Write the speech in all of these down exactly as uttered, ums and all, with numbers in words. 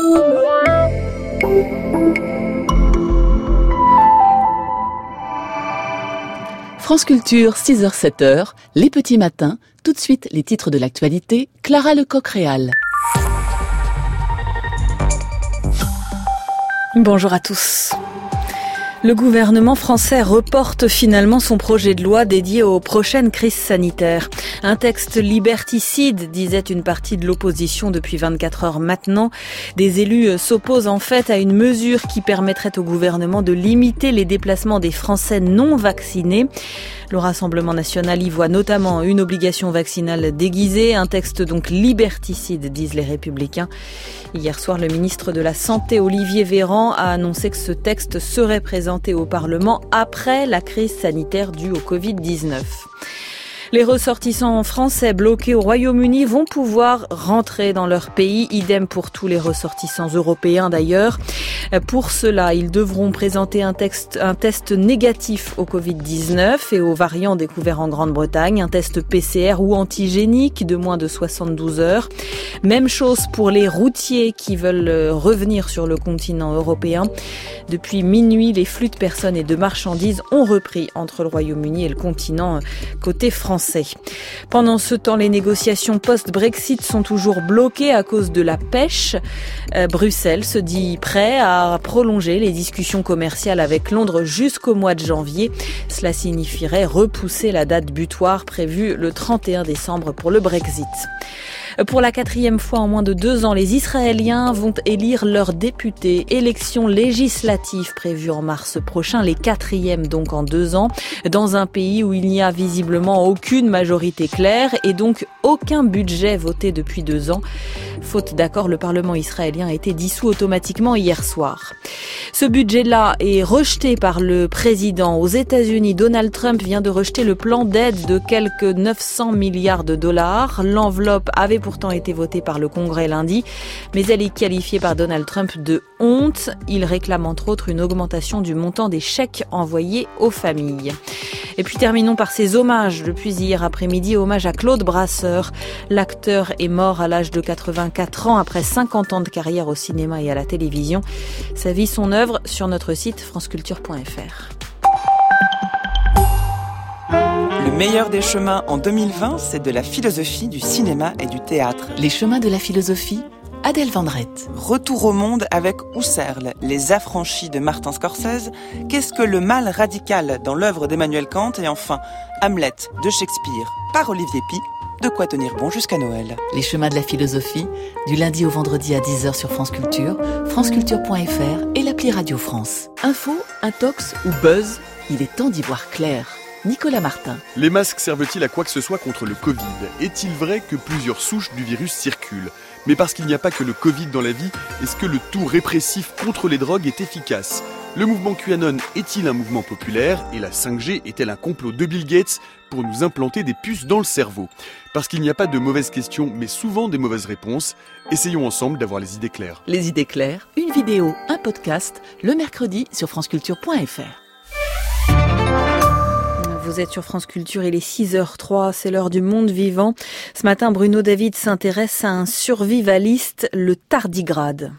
France Culture, six heures sept heures, les petits matins, tout de suite les titres de l'actualité, Clara Lecoq-Réal. Bonjour à tous. Le gouvernement français reporte finalement son projet de loi dédié aux prochaines crises sanitaires. Un texte liberticide, disait une partie de l'opposition depuis vingt-quatre heures maintenant. Des élus s'opposent en fait à une mesure qui permettrait au gouvernement de limiter les déplacements des Français non vaccinés. Le Rassemblement national y voit notamment une obligation vaccinale déguisée, un texte donc liberticide, disent les Républicains. Hier soir, le ministre de la Santé, Olivier Véran, a annoncé que ce texte serait présenté au Parlement après la crise sanitaire due au covid dix-neuf. Les ressortissants français bloqués au Royaume-Uni vont pouvoir rentrer dans leur pays, idem pour tous les ressortissants européens d'ailleurs. Pour cela, ils devront présenter un, texte, un test négatif au covid dix-neuf et aux variants découverts en Grande-Bretagne, un test P C R ou antigénique de moins de soixante-douze heures. Même chose pour les routiers qui veulent revenir sur le continent européen. Depuis minuit, les flux de personnes et de marchandises ont repris entre le Royaume-Uni et le continent côté français. Pendant ce temps, les négociations post-Brexit sont toujours bloquées à cause de la pêche. Euh, Bruxelles se dit prêt à prolonger les discussions commerciales avec Londres jusqu'au mois de janvier. Cela signifierait repousser la date butoir prévue le trente et un décembre pour le Brexit. Pour la quatrième fois en moins de deux ans, les Israéliens vont élire leurs députés. Élections législatives prévues en mars prochain, les quatrièmes donc en deux ans, dans un pays où il n'y a visiblement aucune majorité claire et donc aucun budget voté depuis deux ans. Faute d'accord, le Parlement israélien a été dissous automatiquement hier soir. Ce budget-là est rejeté par le président. Aux États-Unis, Donald Trump vient de rejeter le plan d'aide de quelques neuf cents milliards de dollars. L'enveloppe avait pourtant été votée par le Congrès lundi, mais elle est qualifiée par Donald Trump de honte. Il réclame entre autres une augmentation du montant des chèques envoyés aux familles. Et puis terminons par ces hommages. Depuis hier après-midi, hommage à Claude Brasseur. L'acteur est mort à l'âge de quatre-vingt-quatre ans après cinquante ans de carrière au cinéma et à la télévision. Sa vie, son œuvre sur notre site franceculture point f r. Le meilleur des chemins en deux mille vingt, c'est de la philosophie, du cinéma et du théâtre. Les chemins de la philosophie, Adèle Vendrette. Retour au monde avec Husserl, Les Affranchis de Martin Scorsese, Qu'est-ce que le mal radical dans l'œuvre d'Emmanuel Kant et enfin Hamlet de Shakespeare par Olivier Py. De quoi tenir bon jusqu'à Noël. Les chemins de la philosophie, du lundi au vendredi à dix heures sur France Culture, franceculture point f r et l'appli Radio France. Info, intox ou buzz, il est temps d'y voir clair. Nicolas Martin. Les masques servent-ils à quoi que ce soit contre le Covid ? Est-il vrai que plusieurs souches du virus circulent ? Mais parce qu'il n'y a pas que le Covid dans la vie, est-ce que le tout répressif contre les drogues est efficace ? Le mouvement QAnon est-il un mouvement populaire ? Et la cinq G est-elle un complot de Bill Gates pour nous implanter des puces dans le cerveau ? Parce qu'il n'y a pas de mauvaises questions, mais souvent des mauvaises réponses. Essayons ensemble d'avoir les idées claires. Les idées claires, une vidéo, un podcast, le mercredi sur franceculture point f r. Vous êtes sur France Culture, il est six heures trois, c'est l'heure du monde vivant. Ce matin, Bruno David s'intéresse à un survivaliste, le tardigrade.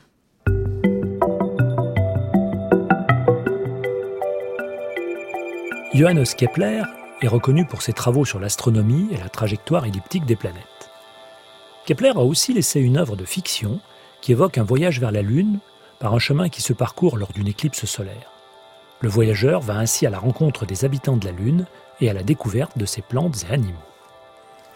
Johannes Kepler est reconnu pour ses travaux sur l'astronomie et la trajectoire elliptique des planètes. Kepler a aussi laissé une œuvre de fiction qui évoque un voyage vers la Lune par un chemin qui se parcourt lors d'une éclipse solaire. Le voyageur va ainsi à la rencontre des habitants de la Lune et à la découverte de ses plantes et animaux. Utopique ?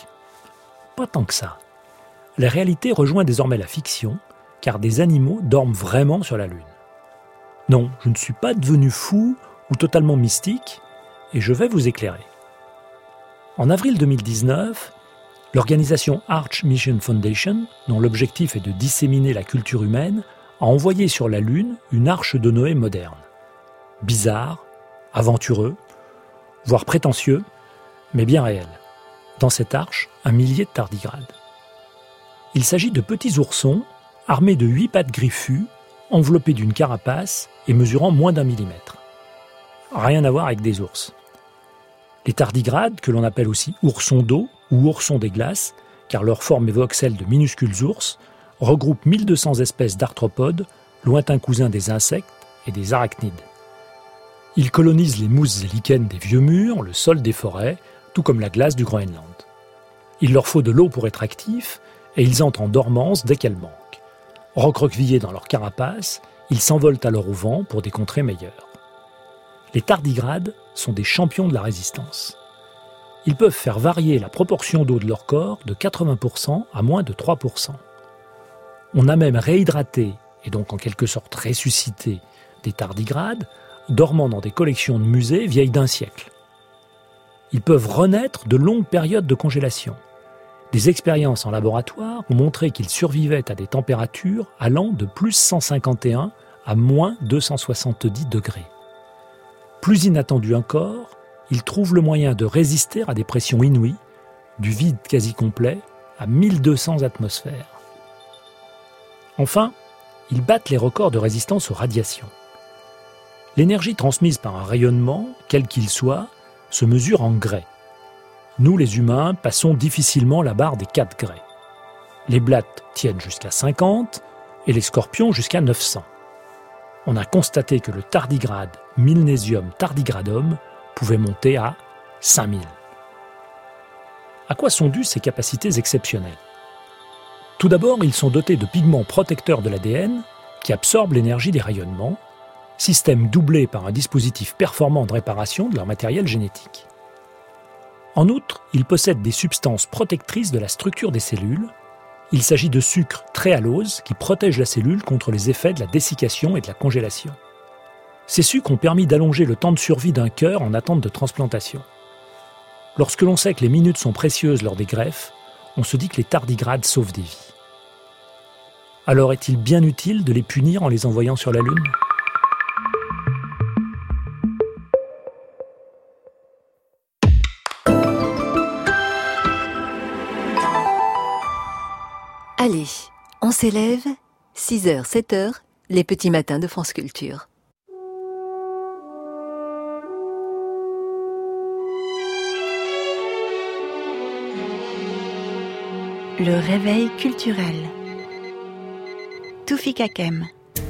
Pas tant que ça. La réalité rejoint désormais la fiction, car des animaux dorment vraiment sur la Lune. Non, je ne suis pas devenu fou ou totalement mystique, et je vais vous éclairer. En avril deux mille dix-neuf, l'organisation Arch Mission Foundation, dont l'objectif est de disséminer la culture humaine, a envoyé sur la Lune une arche de Noé moderne. Bizarre, aventureux, voire prétentieux, mais bien réel. Dans cette arche, un millier de tardigrades. Il s'agit de petits oursons, armés de huit pattes griffues, enveloppés d'une carapace et mesurant moins d'un millimètre. Rien à voir avec des ours. Les tardigrades, que l'on appelle aussi oursons d'eau ou oursons des glaces, car leur forme évoque celle de minuscules ours, regroupe mille deux cents espèces d'arthropodes, lointains cousins des insectes et des arachnides. Ils colonisent les mousses et lichens des vieux murs, le sol des forêts, tout comme la glace du Groenland. Il leur faut de l'eau pour être actifs et ils entrent en dormance dès qu'elle manque. Recroquevillés dans leur carapace, ils s'envolent alors au vent pour des contrées meilleures. Les tardigrades sont des champions de la résistance. Ils peuvent faire varier la proportion d'eau de leur corps de quatre-vingts pour cent à moins de trois pour cent. On a même réhydraté, et donc en quelque sorte ressuscité, des tardigrades dormant dans des collections de musées vieilles d'un siècle. Ils peuvent renaître de longues périodes de congélation. Des expériences en laboratoire ont montré qu'ils survivaient à des températures allant de plus cent cinquante et un à moins deux cent soixante-dix degrés. Plus inattendu encore, ils trouvent le moyen de résister à des pressions inouïes, du vide quasi complet à mille deux cents atmosphères. Enfin, ils battent les records de résistance aux radiations. L'énergie transmise par un rayonnement, quel qu'il soit, se mesure en grès. Nous, les humains, passons difficilement la barre des quatre grès. Les blattes tiennent jusqu'à cinquante et les scorpions jusqu'à neuf cents. On a constaté que le tardigrade Milnesium tardigradum pouvait monter à cinq mille. À quoi sont dues ces capacités exceptionnelles ? Tout d'abord, ils sont dotés de pigments protecteurs de l'A D N qui absorbent l'énergie des rayonnements, système doublé par un dispositif performant de réparation de leur matériel génétique. En outre, ils possèdent des substances protectrices de la structure des cellules. Il s'agit de sucres très allose qui protègent la cellule contre les effets de la dessiccation et de la congélation. Ces sucres ont permis d'allonger le temps de survie d'un cœur en attente de transplantation. Lorsque l'on sait que les minutes sont précieuses lors des greffes, on se dit que les tardigrades sauvent des vies. Alors est-il bien utile de les punir en les envoyant sur la Lune ? Allez, on s'élève, six heures, sept heures, les petits matins de France Culture. Le réveil culturel. Toufik Hakem.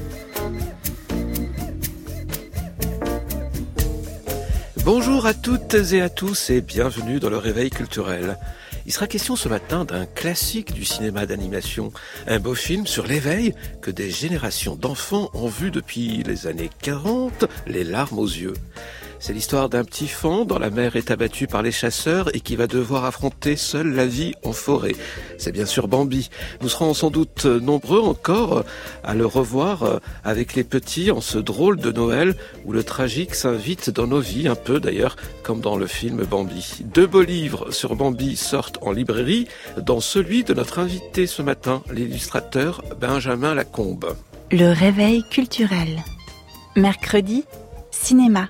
Bonjour à toutes et à tous et bienvenue dans le réveil culturel. Il sera question ce matin d'un classique du cinéma d'animation, un beau film sur l'éveil que des générations d'enfants ont vu depuis les années quarante, les larmes aux yeux. C'est l'histoire d'un petit faon dont la mère est abattue par les chasseurs et qui va devoir affronter seul la vie en forêt. C'est bien sûr Bambi. Nous serons sans doute nombreux encore à le revoir avec les petits en ce drôle de Noël où le tragique s'invite dans nos vies, un peu d'ailleurs comme dans le film Bambi. Deux beaux livres sur Bambi sortent en librairie, dont celui de notre invité ce matin, l'illustrateur Benjamin Lacombe. Le réveil culturel. Mercredi, cinéma.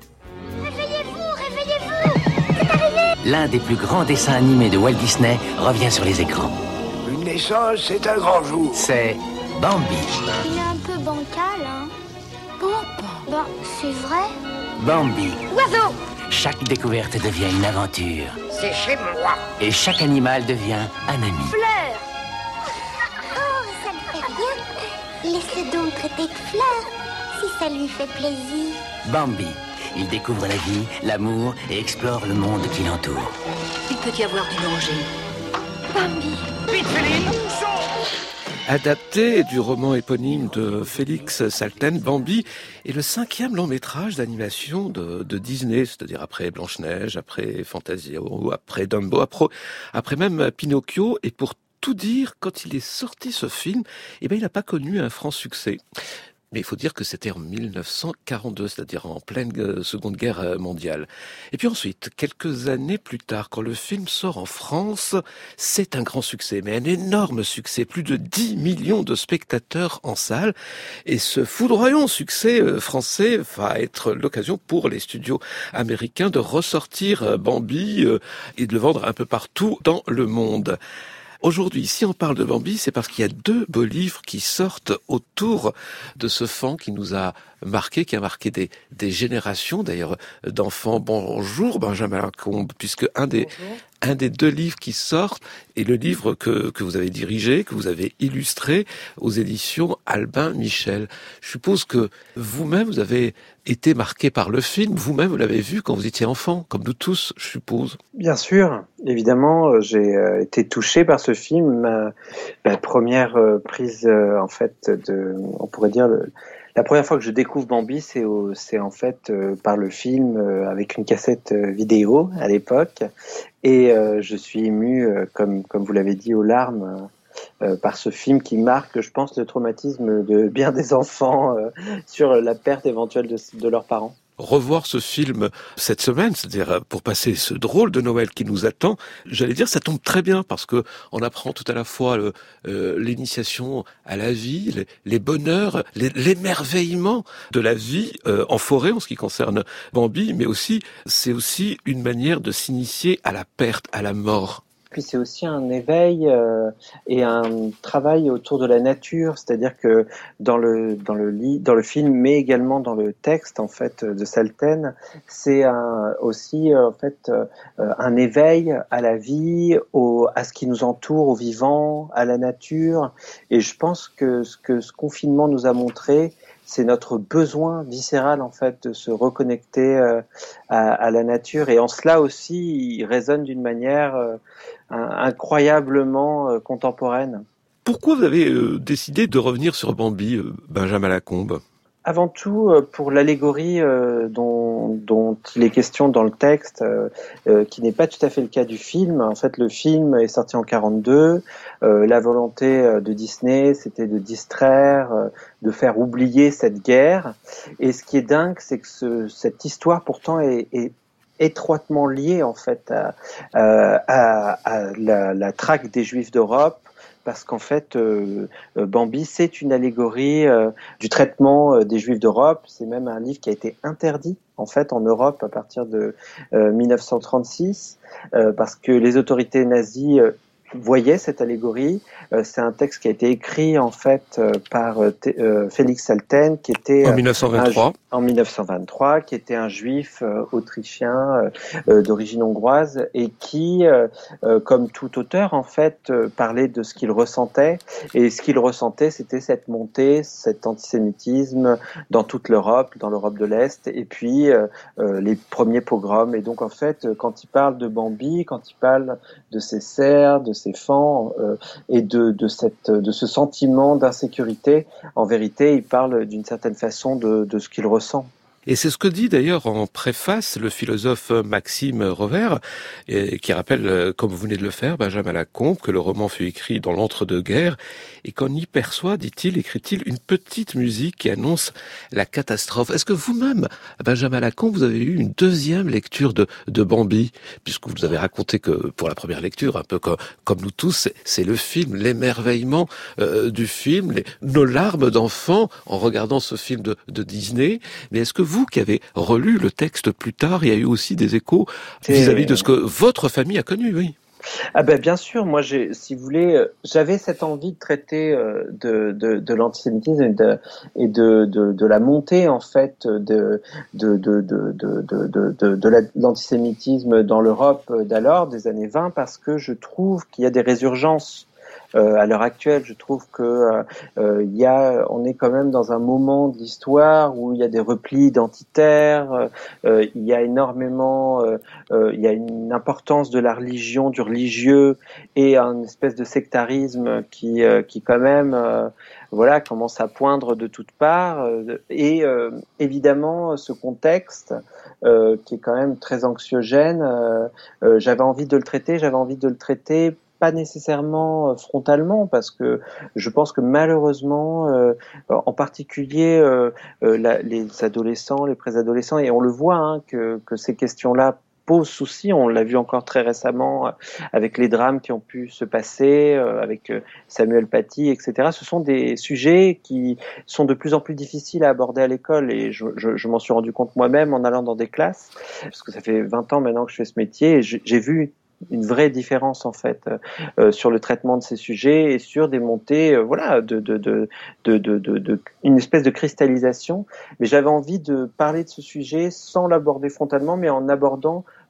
L'un des plus grands dessins animés de Walt Disney revient sur les écrans. Une naissance, c'est un grand jour. C'est Bambi. Il est un peu bancal, hein. Bon, ben, c'est vrai. Bambi. Oiseau. Chaque découverte devient une aventure. C'est chez moi. Et chaque animal devient un ami. Fleur. Oh, ça me fait bien. Laisse-le donc traiter de fleur, si ça lui fait plaisir. Bambi. Il découvre la vie, l'amour et explore le monde qui l'entoure. Il peut y avoir du danger. Bambi. Vite, Féline. Adapté du roman éponyme de Félix Salten, Bambi est le cinquième long métrage d'animation de, de Disney, c'est-à-dire après Blanche-Neige, après Fantasio, après Dumbo, après, après même Pinocchio. Et pour tout dire, quand il est sorti ce film, eh ben, il n'a pas connu un franc succès. Mais il faut dire que c'était en mille neuf cent quarante-deux, c'est-à-dire en pleine Seconde Guerre mondiale. Et puis ensuite, quelques années plus tard, quand le film sort en France, c'est un grand succès, mais un énorme succès, plus de dix millions de spectateurs en salle. Et ce foudroyant succès français va être l'occasion pour les studios américains de ressortir Bambi et de le vendre un peu partout dans le monde. Aujourd'hui, si on parle de Bambi, c'est parce qu'il y a deux beaux livres qui sortent autour de ce faon qui nous a marqué, qui a marqué des, des générations d'ailleurs d'enfants. Bonjour Benjamin Lacombe, puisque un des, un des deux livres qui sortent est le livre que, que vous avez dirigé, que vous avez illustré aux éditions Albin Michel. Je suppose que vous-même, vous avez été marqué par le film. Vous-même, vous l'avez vu quand vous étiez enfant, comme nous tous, je suppose. Bien sûr, évidemment, j'ai euh, été touché par ce film. Ma, ma première euh, prise, euh, en fait, de, on pourrait dire, le, la première fois que je découvre Bambi, c'est, au, c'est en fait euh, par le film euh, avec une cassette euh, vidéo à l'époque, et euh, je suis ému, euh, comme comme vous l'avez dit, aux larmes. Euh, par ce film qui marque, je pense, le traumatisme de bien des enfants euh, sur la perte éventuelle de, de leurs parents. Revoir ce film cette semaine, c'est-à-dire pour passer ce drôle de Noël qui nous attend, j'allais dire ça tombe très bien parce que on apprend tout à la fois le, euh, l'initiation à la vie, les, les bonheurs, les, l'émerveillement de la vie euh, en forêt en ce qui concerne Bambi, mais aussi c'est aussi une manière de s'initier à la perte, à la mort. Puis c'est aussi un éveil euh, et un travail autour de la nature, c'est-à-dire que dans le dans le lit, dans le film, mais également dans le texte en fait de Salten, c'est un, aussi euh, en fait euh, un éveil à la vie, au à ce qui nous entoure, au vivant, à la nature. Et je pense que ce que ce confinement nous a montré, c'est notre besoin viscéral en fait de se reconnecter euh, à, à la nature, et en cela aussi il résonne d'une manière euh, incroyablement euh, contemporaine. Pourquoi vous avez euh, décidé de revenir sur Bambi, euh, Benjamin Lacombe ? Avant tout, euh, pour l'allégorie euh, dont, dont il est question dans le texte, euh, euh, qui n'est pas tout à fait le cas du film. En fait, le film est sorti en quarante-deux. Euh, la volonté de Disney, c'était de distraire, euh, de faire oublier cette guerre. Et ce qui est dingue, c'est que ce, cette histoire, pourtant, est, est étroitement liée en fait à, à, à la, la traque des Juifs d'Europe. Parce qu'en fait, euh, Bambi, c'est une allégorie euh, du traitement euh, des Juifs d'Europe. C'est même un livre qui a été interdit en fait en Europe à partir de euh, dix-neuf cent trente-six, euh, parce que les autorités nazies euh, voyaient cette allégorie. Euh, c'est un texte qui a été écrit en fait euh, par euh, euh, Félix Salten, qui était en dix-neuf cent vingt-trois. Un, en dix-neuf cent vingt-trois, qui était un juif euh, autrichien euh, d'origine hongroise et qui, euh, euh, comme tout auteur en fait, euh, parlait de ce qu'il ressentait. Et ce qu'il ressentait, c'était cette montée, cet antisémitisme dans toute l'Europe, dans l'Europe de l'Est, et puis euh, euh, les premiers pogroms. Et donc en fait, quand il parle de Bambi, quand il parle de ses cerfs, de ses fans euh, et de, de, cette, de ce sentiment d'insécurité, en vérité, il parle d'une certaine façon de, de ce qu'il ressent. Et c'est ce que dit d'ailleurs en préface le philosophe Maxime Rovère, et qui rappelle, comme vous venez de le faire, Benjamin Lacombe, que le roman fut écrit dans l'entre-deux-guerres, et qu'on y perçoit, dit-il, écrit-il, une petite musique qui annonce la catastrophe. Est-ce que vous-même, Benjamin Lacombe, vous avez eu une deuxième lecture de, de Bambi, puisque vous nous avez raconté que pour la première lecture, un peu comme, comme nous tous, c'est, c'est le film, l'émerveillement euh, du film, les, nos larmes d'enfants en regardant ce film de, de Disney. Mais est-ce que vous qui avez relu le texte plus tard, il y a eu aussi des échos vis-à-vis de ce que votre famille a connu, oui? Ah ben bien sûr, moi j'ai, si vous voulez, j'avais cette envie de traiter de de, de l'antisémitisme et de et de, de de la montée en fait de de de de de de de, de, de la, l'antisémitisme dans l'Europe d'alors, des années vingt, parce que je trouve qu'il y a des résurgences. Euh, à l'heure actuelle, je trouve que euh, euh, il y a, on est quand même dans un moment de l'histoire où il y a des replis identitaires, euh, il y a énormément, euh, euh, il y a une importance de la religion, du religieux, et une espèce de sectarisme qui, euh, qui quand même, euh, voilà, commence à poindre de toutes parts. Et euh, évidemment, ce contexte euh, qui est quand même très anxiogène, euh, euh, j'avais envie de le traiter, j'avais envie de le traiter. Pas nécessairement frontalement, parce que je pense que malheureusement, euh, en particulier euh, euh, la, les adolescents, les préadolescents, et on le voit hein, que, que ces questions-là posent souci. On l'a vu encore très récemment avec les drames qui ont pu se passer, euh, avec Samuel Paty, et cetera. Ce sont des sujets qui sont de plus en plus difficiles à aborder à l'école, et je, je, je m'en suis rendu compte moi-même en allant dans des classes, parce que ça fait vingt ans maintenant que je fais ce métier, et j'ai vu une vraie différence en fait euh, sur le traitement de ces sujets et sur des montées, euh, voilà, de de, de de de de de une espèce de cristallisation. Mais j'avais envie de parler de ce sujet sans l'aborder frontalement, mais en abordant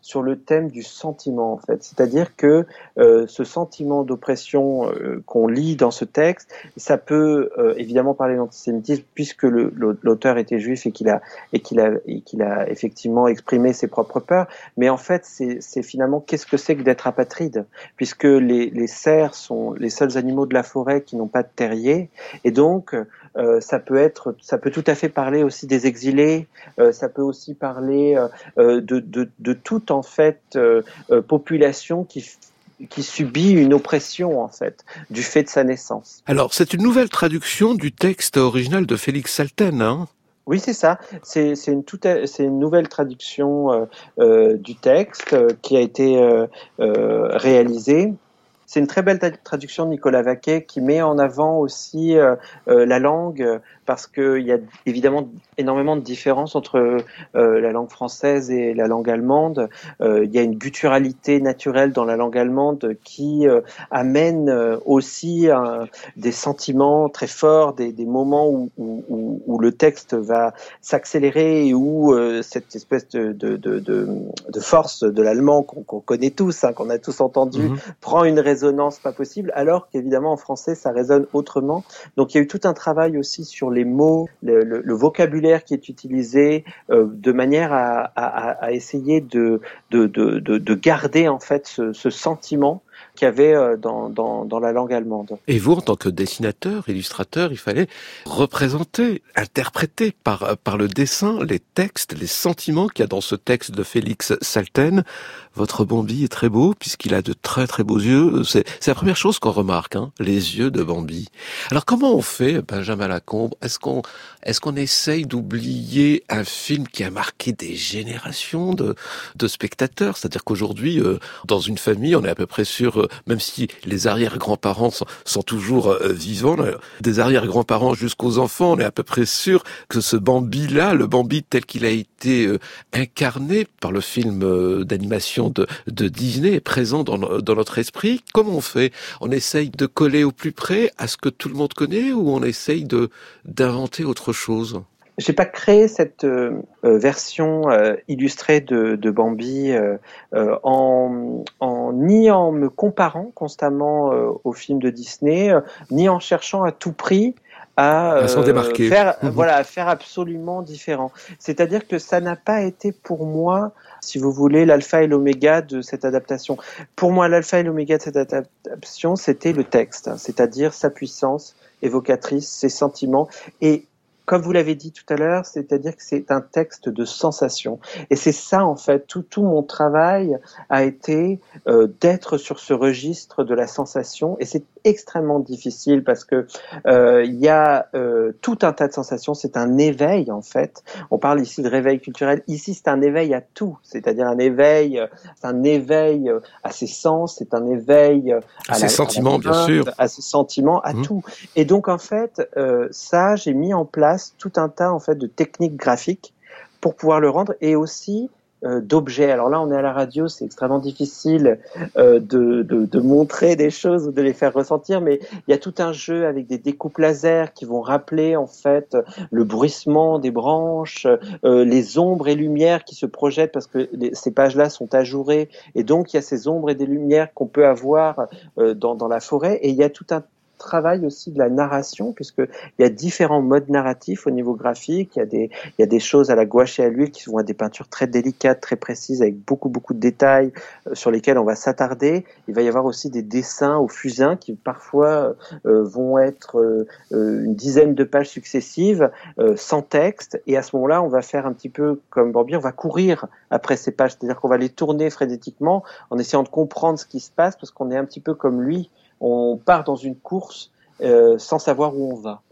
sur le thème du sentiment, en fait. C'est-à-dire que euh, ce sentiment d'oppression euh, qu'on lit dans ce texte, ça peut euh, évidemment parler d'antisémitisme puisque le, l'auteur était juif et qu'il a et qu'il a et qu'il a effectivement exprimé ses propres peurs. Mais en fait, c'est, c'est finalement qu'est-ce que c'est que d'être apatride, puisque les, les cerfs sont les seuls animaux de la forêt qui n'ont pas de terrier, et donc euh, ça peut être, ça peut tout à fait parler aussi des exilés, euh, ça peut aussi parler euh, de, de, de toute en fait euh, euh, population qui qui subit une oppression, en fait, du fait de sa naissance. Alors, c'est une nouvelle traduction du texte original de Félix Salten, hein ? Oui, c'est ça. C'est, c'est, une, toute, c'est une nouvelle traduction euh, euh, du texte euh, qui a été euh, euh, réalisée. C'est une très belle traduction de Nicolas Vaquet qui met en avant aussi euh, euh, la langue, parce qu'il y a évidemment énormément de différences entre euh, la langue française et la langue allemande. Euh, il y a une gutturalité naturelle dans la langue allemande qui euh, amène euh, aussi euh, des sentiments très forts, des, des moments où, où, où le texte va s'accélérer et où euh, cette espèce de, de, de, de, de force de l'allemand qu'on, qu'on connaît tous, hein, qu'on a tous entendu, mmh. prend une résonance pas possible, alors qu'évidemment en français ça résonne autrement. Donc il y a eu tout un travail aussi sur les mots, le, le, le vocabulaire qui est utilisé, euh, de manière à, à, à essayer de, de, de, de, de garder en fait ce, ce sentiment qu'il y avait dans, dans, dans la langue allemande. Et vous, en tant que dessinateur, illustrateur, il fallait représenter, interpréter par, par le dessin les textes, les sentiments qu'il y a dans ce texte de Félix Salten. Votre Bambi est très beau puisqu'il a de très très beaux yeux. C'est, c'est la première chose qu'on remarque, hein, les yeux de Bambi. Alors comment on fait, Benjamin Lacombe ? Est-ce qu'on, est-ce qu'on essaye d'oublier un film qui a marqué des générations de, de spectateurs ? C'est-à-dire qu'aujourd'hui, euh, dans une famille, on est à peu près sûr, euh, même si les arrière-grands-parents sont, sont toujours euh, vivants, là, des arrière-grands-parents jusqu'aux enfants, on est à peu près sûr que ce Bambi-là, le Bambi tel qu'il a été euh, incarné par le film euh, d'animation de, de Disney, est présent dans, dans notre esprit. Comment on fait ? On essaye de coller au plus près à ce que tout le monde connaît ou on essaye de, d'inventer autre chose ? J'ai pas créé cette euh, version euh, illustrée de, de Bambi euh, euh, en, en ni en me comparant constamment euh, aux films de Disney, euh, ni en cherchant à tout prix à, à s'en démarquer. Euh, faire, mmh. voilà, à faire absolument différent. C'est-à-dire que ça n'a pas été pour moi, si vous voulez, l'alpha et l'oméga de cette adaptation. Pour moi, l'alpha et l'oméga de cette adaptation, c'était le texte, c'est-à-dire sa puissance évocatrice, ses sentiments et comme vous l'avez dit tout à l'heure, c'est-à-dire que c'est un texte de sensation. Et c'est ça, en fait, tout, tout mon travail a été euh, d'être sur ce registre de la sensation. Et c'est extrêmement difficile parce que euh, il y a euh, tout un tas de sensations. C'est un éveil, en fait. On parle ici de réveil culturel. Ici, c'est un éveil à tout. C'est-à-dire un éveil, c'est un éveil à ses sens, c'est un éveil à, à ses la, sentiments, à la bien sûr. À ses sentiments, à mmh. tout. Et donc, en fait, euh, ça, j'ai mis en place tout un tas en fait de techniques graphiques pour pouvoir le rendre et aussi euh, d'objets. Alors là, on est à la radio, c'est extrêmement difficile euh, de, de, de montrer des choses ou de les faire ressentir, mais il y a tout un jeu avec des découpes laser qui vont rappeler en fait le bruissement des branches, euh, les ombres et lumières qui se projettent parce que les, ces pages-là sont ajourées et donc il y a ces ombres et des lumières qu'on peut avoir euh, dans, dans la forêt et il y a tout un travail aussi de la narration puisque il y a différents modes narratifs au niveau graphique, il y a des il y a des choses à la gouache et à l'huile qui vont être des peintures très délicates, très précises avec beaucoup beaucoup de détails euh, sur lesquels on va s'attarder. Il va y avoir aussi des dessins au fusain qui parfois euh, vont être euh, une dizaine de pages successives euh, sans texte et à ce moment-là, on va faire un petit peu comme Bambi, on va courir après ces pages, c'est-à-dire qu'on va les tourner frénétiquement en essayant de comprendre ce qui se passe parce qu'on est un petit peu comme lui. On part dans une course euh, sans savoir où on va.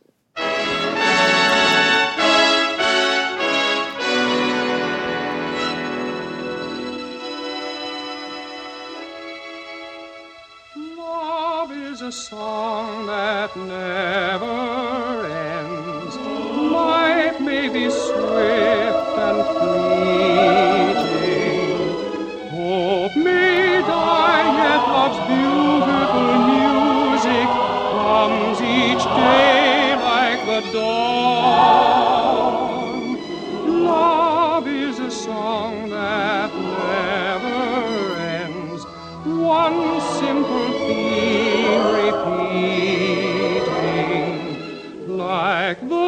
Love is a song that never ends. Life may be swift and fleeting. Hope may die, yet love's beautiful music comes each day like the dawn. Love is a song that never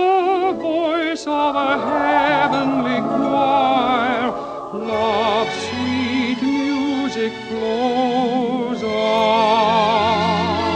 the voice of a heavenly choir. Love's sweet music flows on.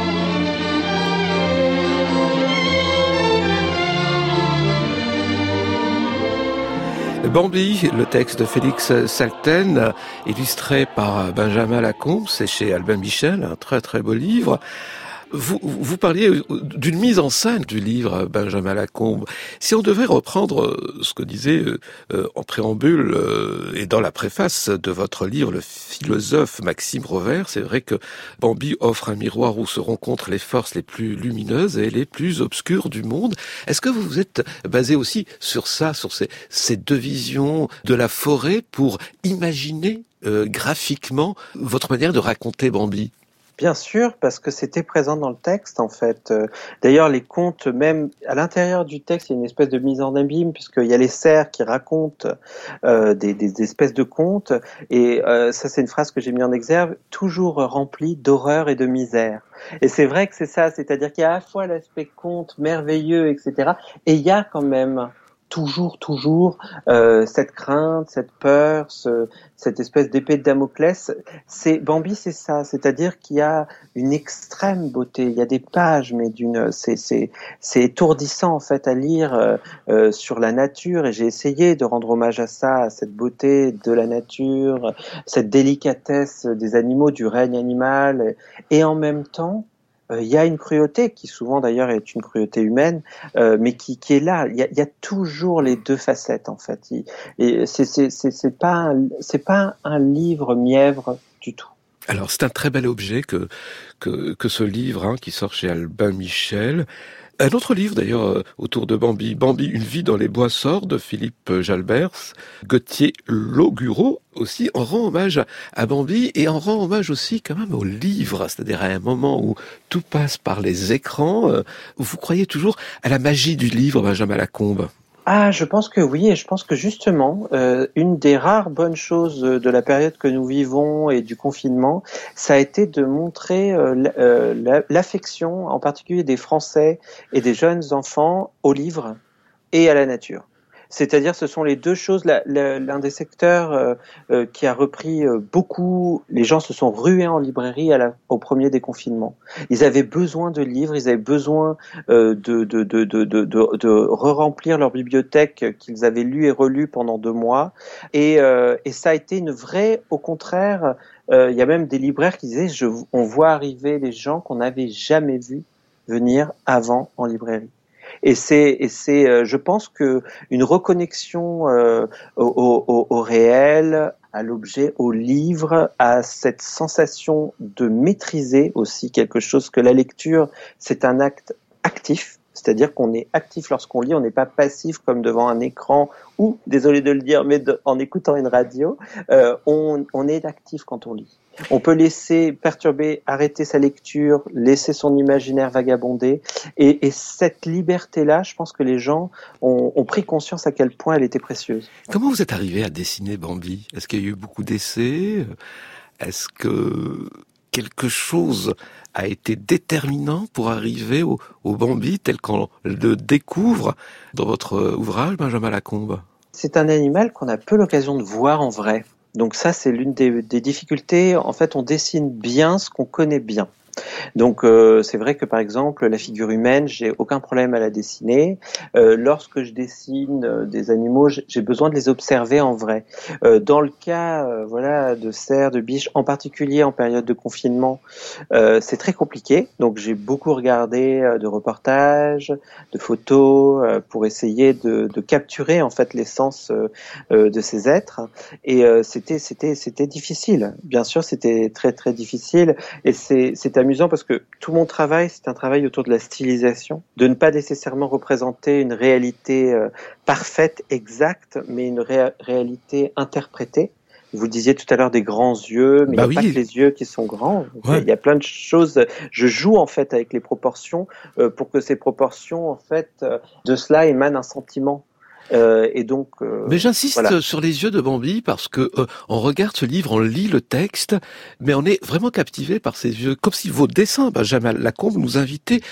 Bambi, le texte de Félix Salten, illustré par Benjamin Lacombe, c'est chez Albin Michel, un très très beau livre. Vous, vous parliez d'une mise en scène du livre, Benjamin Lacombe. Si on devait reprendre ce que disait euh, en préambule euh, et dans la préface de votre livre, le philosophe Maxime Rovère, c'est vrai que Bambi offre un miroir où se rencontrent les forces les plus lumineuses et les plus obscures du monde. Est-ce que vous vous êtes basé aussi sur ça, sur ces, ces deux visions de la forêt pour imaginer euh, graphiquement votre manière de raconter Bambi ? Bien sûr, parce que c'était présent dans le texte, en fait. D'ailleurs, les contes, même à l'intérieur du texte, il y a une espèce de mise en abîme, puisqu'il y a les cerfs qui racontent euh, des, des espèces de contes. Et euh, ça, c'est une phrase que j'ai mis en exergue, toujours remplie d'horreur et de misère. Et c'est vrai que c'est ça, c'est-à-dire qu'il y a à la fois l'aspect conte merveilleux, et cetera. Et il y a quand même toujours, toujours euh, cette crainte, cette peur, ce, cette espèce d'épée de Damoclès. C'est Bambi, c'est ça, c'est-à-dire qu'il y a une extrême beauté. Il y a des pages, mais d'une, c'est, c'est, c'est étourdissant en fait à lire euh, euh, sur la nature. Et j'ai essayé de rendre hommage à ça, à cette beauté de la nature, cette délicatesse des animaux, du règne animal, et en même temps. Il euh, y a une cruauté qui souvent d'ailleurs est une cruauté humaine, euh, mais qui, qui est là. Il y a, y a toujours les deux facettes en fait. Il, et c'est, c'est, c'est, c'est pas un, c'est pas un livre mièvre du tout. Alors c'est un très bel objet que que, que ce livre hein, qui sort chez Albin Michel. Un autre livre d'ailleurs euh, autour de Bambi, Bambi, une vie dans les bois sorts de Philippe Jalbert, Gauthier Loguro aussi en rend hommage à, à Bambi et en rend hommage aussi quand même au livre, c'est-à-dire à un moment où tout passe par les écrans. Euh, vous croyez toujours à la magie du livre, Benjamin Lacombe ? Ah, je pense que oui, et je pense que justement, euh, une des rares bonnes choses de la période que nous vivons et du confinement, ça a été de montrer euh, euh, l'affection, en particulier des Français et des jeunes enfants, au livre et à la nature. C'est-à-dire, ce sont les deux choses. La, la, l'un des secteurs euh, euh, qui a repris euh, beaucoup. Les gens se sont rués en librairie à la, au premier déconfinement. Ils avaient besoin de livres, ils avaient besoin euh, de, de, de, de, de, de, de re-remplir leur bibliothèque qu'ils avaient lue et relue pendant deux mois. Et, euh, et ça a été une vraie. Au contraire, euh, il y a même des libraires qui disaient je, on voit arriver des gens qu'on n'avait jamais vus venir avant en librairie. Et c'est, et c'est, euh, je pense que une reconnexion euh, au, au, au réel, à l'objet, au livre, à cette sensation de maîtriser aussi quelque chose, que la lecture, c'est un acte actif. C'est-à-dire qu'on est actif lorsqu'on lit, on n'est pas passif comme devant un écran ou, désolé de le dire, mais de, en écoutant une radio, euh, on, on est actif quand on lit. On peut laisser perturber, arrêter sa lecture, laisser son imaginaire vagabonder. Et, et cette liberté-là, je pense que les gens ont, ont pris conscience à quel point elle était précieuse. Comment vous êtes arrivé à dessiner Bambi ? Est-ce qu'il y a eu beaucoup d'essais ? Est-ce que quelque chose a été déterminant pour arriver au, au Bambi tel qu'on le découvre dans votre ouvrage, Benjamin Lacombe ? C'est un animal qu'on a peu l'occasion de voir en vrai. Donc ça, c'est l'une des, des difficultés. En fait, on dessine bien ce qu'on connaît bien. Donc euh, c'est vrai que par exemple la figure humaine, j'ai aucun problème à la dessiner. Euh, lorsque je dessine euh, des animaux, j'ai besoin de les observer en vrai. Euh, dans le cas euh, voilà de cerfs, de biches, en particulier en période de confinement, euh, c'est très compliqué. Donc j'ai beaucoup regardé euh, de reportages, de photos euh, pour essayer de, de capturer en fait l'essence euh, euh, de ces êtres. Et euh, c'était c'était c'était difficile. Bien sûr, c'était très très difficile. Et c'est c'est amusant parce que tout mon travail, c'est un travail autour de la stylisation, de ne pas nécessairement représenter une réalité euh, parfaite, exacte, mais une ré- réalité interprétée. Vous le disiez tout à l'heure des grands yeux, mais bah il n'y a oui. pas que les yeux qui sont grands. Ouais. Il y a plein de choses. Je joue en fait avec les proportions euh, pour que ces proportions, en fait, euh, de cela émanent un sentiment. Euh, et donc, euh, mais j'insiste voilà. sur les yeux de Bambi parce que euh, on regarde ce livre, on lit le texte, mais on est vraiment captivé par ces yeux, comme si vos dessins, Benjamin Lacombe, nous invitaient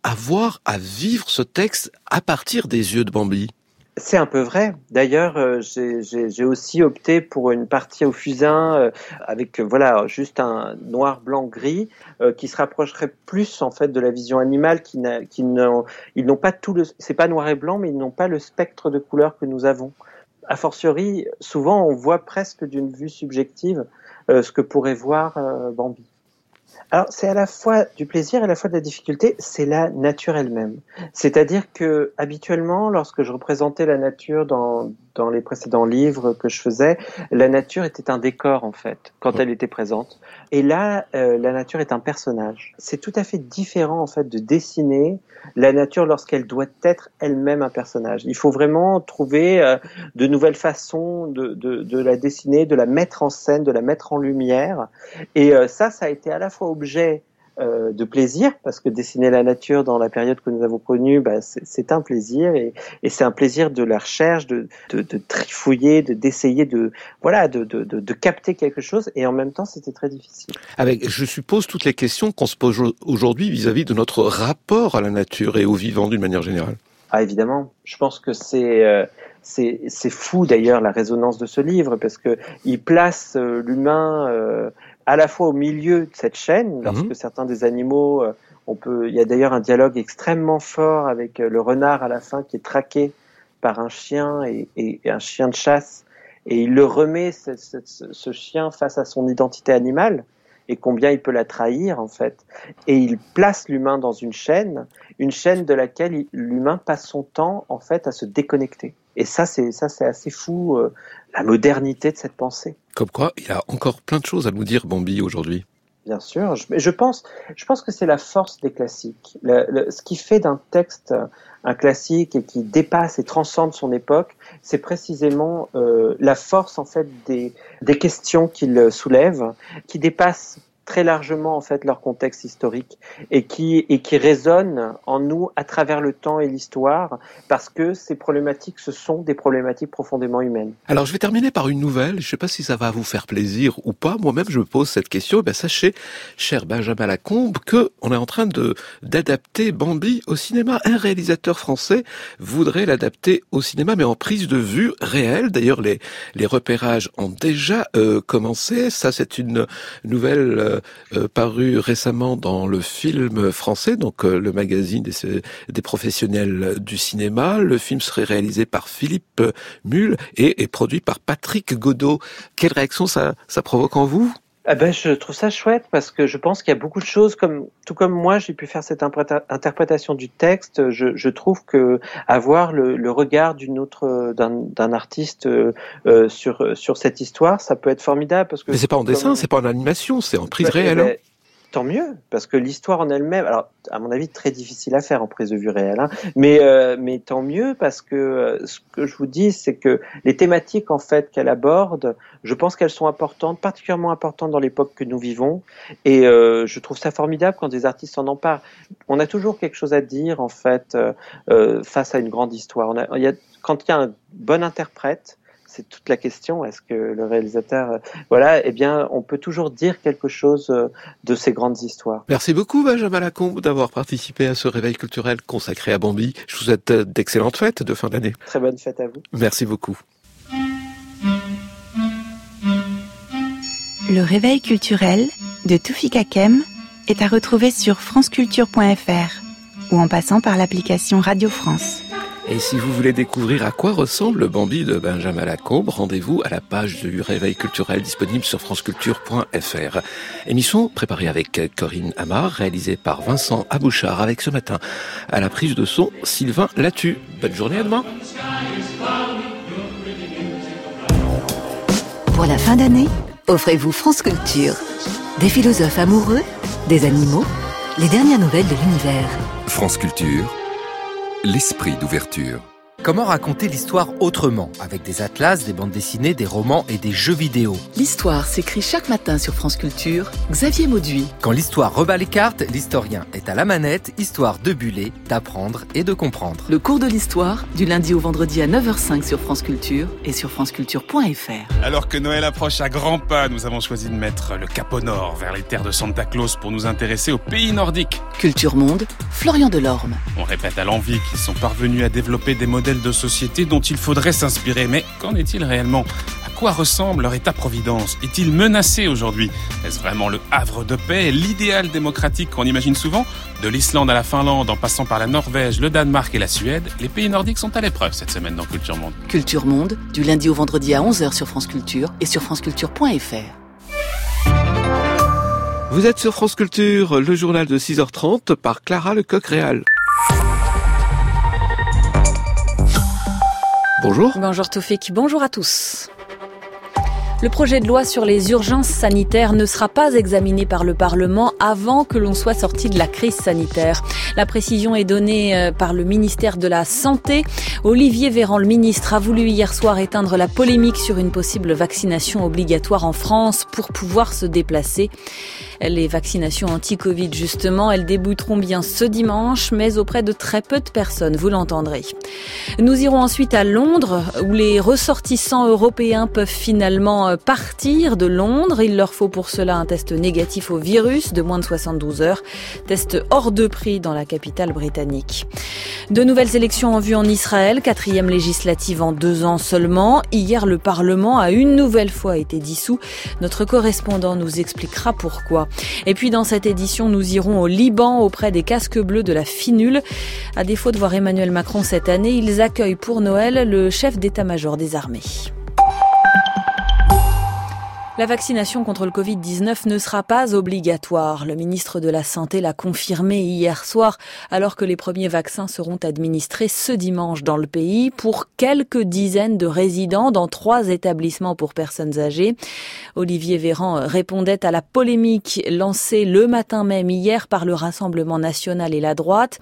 avoir à vivre ce texte à partir des yeux de Bambi. C'est un peu vrai. D'ailleurs, euh, j'ai, j'ai, j'ai aussi opté pour une partie au fusain euh, avec euh, voilà juste un noir, blanc, gris euh, qui se rapprocherait plus en fait de la vision animale. Qui, n'a, qui n'ont, ils n'ont pas tout le, c'est pas noir et blanc, mais ils n'ont pas le spectre de couleurs que nous avons. A fortiori, souvent on voit presque d'une vue subjective euh, ce que pourrait voir euh, Bambi. Alors, c'est à la fois du plaisir et à la fois de la difficulté, c'est la nature elle-même. C'est-à-dire que, habituellement, lorsque je représentais la nature dans, dans les précédents livres que je faisais, la nature était un décor, en fait, quand elle était présente. Et là, euh, la nature est un personnage. C'est tout à fait différent, en fait, de dessiner la nature lorsqu'elle doit être elle-même un personnage. Il faut vraiment trouver euh, de nouvelles façons de, de, de la dessiner, de la mettre en scène, de la mettre en lumière. Et euh, ça, ça a été à la fois objet euh, de plaisir, parce que dessiner la nature dans la période que nous avons connue, bah, c'est, c'est un plaisir, et, et c'est un plaisir de la recherche, de, de, de trifouiller, de, d'essayer de, voilà, de, de, de, de capter quelque chose, et en même temps, c'était très difficile. Avec, je suppose, toutes les questions qu'on se pose aujourd'hui vis-à-vis de notre rapport à la nature et au vivant d'une manière générale. Ah, évidemment. Je pense que c'est, euh, c'est, c'est fou d'ailleurs la résonance de ce livre, parce que il place euh, l'humain euh, à la fois au milieu de cette chaîne, lorsque mmh. certains des animaux, euh, on peut, il y a d'ailleurs un dialogue extrêmement fort avec euh, le renard à la fin qui est traqué par un chien et, et, et un chien de chasse, et il le remet ce, ce, ce chien face à son identité animale, et combien il peut la trahir en fait. Et il place l'humain dans une chaîne, une chaîne de laquelle il, l'humain passe son temps en fait à se déconnecter. Et ça, c'est ça, c'est assez fou, euh, la modernité de cette pensée. Comme quoi, il a encore plein de choses à nous dire, Bambi, aujourd'hui. Bien sûr, je, je pense, je pense que c'est la force des classiques. Le, le, ce qui fait d'un texte un classique et qui dépasse et transcende son époque, c'est précisément euh, la force en fait des, des questions qu'il soulève, qui dépassent très largement en fait leur contexte historique et qui et qui résonnent en nous à travers le temps et l'histoire, parce que ces problématiques, ce sont des problématiques profondément humaines. Alors je vais terminer par une nouvelle, je ne sais pas si ça va vous faire plaisir ou pas, moi-même je me pose cette question. Eh bien, sachez, cher Benjamin Lacombe, que on est en train de d'adapter Bambi au cinéma. Un réalisateur français voudrait l'adapter au cinéma, mais en prise de vue réelle. D'ailleurs, les les repérages ont déjà euh, commencé. Ça, c'est une nouvelle euh, Euh, paru récemment dans le film français, donc euh, le magazine des, des professionnels du cinéma. Le film serait réalisé par Philippe Mull et est produit par Patrick Godot. Quelle réaction ça, ça provoque en vous ? Ah ben, je trouve ça chouette, parce que je pense qu'il y a beaucoup de choses, comme tout comme moi, j'ai pu faire cette interprétation du texte. Je, je trouve que avoir le, le regard d'une autre, d'un, d'un artiste euh, sur sur cette histoire, ça peut être formidable, parce que. Mais c'est pas en dessin, comme... c'est pas en animation, c'est en prise réelle. Ben, tant mieux, parce que l'histoire en elle-même, alors à mon avis très difficile à faire en prise de vue réelle, hein, mais euh, mais tant mieux, parce que euh, ce que je vous dis, c'est que les thématiques en fait qu'elle aborde, je pense qu'elles sont importantes, particulièrement importantes dans l'époque que nous vivons, et euh, je trouve ça formidable quand des artistes en emparent. On a toujours quelque chose à dire en fait euh, euh, face à une grande histoire. On a, il y a, quand il y a un bon interprète, c'est toute la question. Est-ce que le réalisateur, euh, voilà, eh bien, on peut toujours dire quelque chose euh, de ces grandes histoires. Merci beaucoup, Benjamin Lacombe, d'avoir participé à ce réveil culturel consacré à Bambi. Je vous souhaite d'excellentes fêtes de fin d'année. Très bonne fête à vous. Merci beaucoup. Le réveil culturel de Toufik Hakem est à retrouver sur franceculture point f r ou en passant par l'application Radio France. Et si vous voulez découvrir à quoi ressemble le Bambi de Benjamin Lacombe, rendez-vous à la page du Réveil culturel disponible sur franceculture point f r. Émission préparée avec Corinne Amar, réalisée par Vincent Abouchard, avec ce matin à la prise de son Sylvain Latu. Bonne journée, à demain. Pour la fin d'année, offrez-vous France Culture. Des philosophes amoureux, des animaux, les dernières nouvelles de l'univers. France Culture, l'esprit d'ouverture. Comment raconter l'histoire autrement, avec des atlas, des bandes dessinées, des romans et des jeux vidéo? L'histoire s'écrit chaque matin sur France Culture. Xavier Mauduit. Quand l'histoire rebat les cartes, l'historien est à la manette, histoire de buller, d'apprendre et de comprendre. Le cours de l'histoire, du lundi au vendredi à neuf heures cinq sur France Culture et sur franceculture point f r. Alors que Noël approche à grands pas, nous avons choisi de mettre le cap au nord, vers les terres de Santa Claus, pour nous intéresser aux pays nordiques. Culture Monde, Florian Delorme. On répète à l'envi qu'ils sont parvenus à développer des modèles de société dont il faudrait s'inspirer. Mais qu'en est-il réellement ? À quoi ressemble leur État-providence ? Est-il menacé aujourd'hui ? Est-ce vraiment le havre de paix, l'idéal démocratique qu'on imagine souvent ? De l'Islande à la Finlande, en passant par la Norvège, le Danemark et la Suède, les pays nordiques sont à l'épreuve cette semaine dans Culture Monde. Culture Monde, du lundi au vendredi à onze heures sur France Culture et sur franceculture point f r. Vous êtes sur France Culture, le journal de six heures trente par Clara Lecoq-Réal. Bonjour. Bonjour Toufik, bonjour à tous. Le projet de loi sur les urgences sanitaires ne sera pas examiné par le Parlement avant que l'on soit sorti de la crise sanitaire. La précision est donnée par le ministère de la Santé. Olivier Véran, le ministre, a voulu hier soir éteindre la polémique sur une possible vaccination obligatoire en France pour pouvoir se déplacer. Les vaccinations anti-Covid, justement, elles débuteront bien ce dimanche, mais auprès de très peu de personnes, vous l'entendrez. Nous irons ensuite à Londres, où les ressortissants européens peuvent finalement partir de Londres. Il leur faut pour cela un test négatif au virus de moins de soixante-douze heures. Test hors de prix dans la capitale britannique. De nouvelles élections en vue en Israël, quatrième législative en deux ans seulement. Hier, le Parlement a une nouvelle fois été dissous. Notre correspondant nous expliquera pourquoi. Et puis dans cette édition, nous irons au Liban auprès des casques bleus de la Finule. À défaut de voir Emmanuel Macron cette année, ils accueillent pour Noël le chef d'état-major des armées. La vaccination contre le covid dix-neuf ne sera pas obligatoire. Le ministre de la Santé l'a confirmé hier soir, alors que les premiers vaccins seront administrés ce dimanche dans le pays pour quelques dizaines de résidents dans trois établissements pour personnes âgées. Olivier Véran répondait à la polémique lancée le matin même hier par le Rassemblement national et la droite.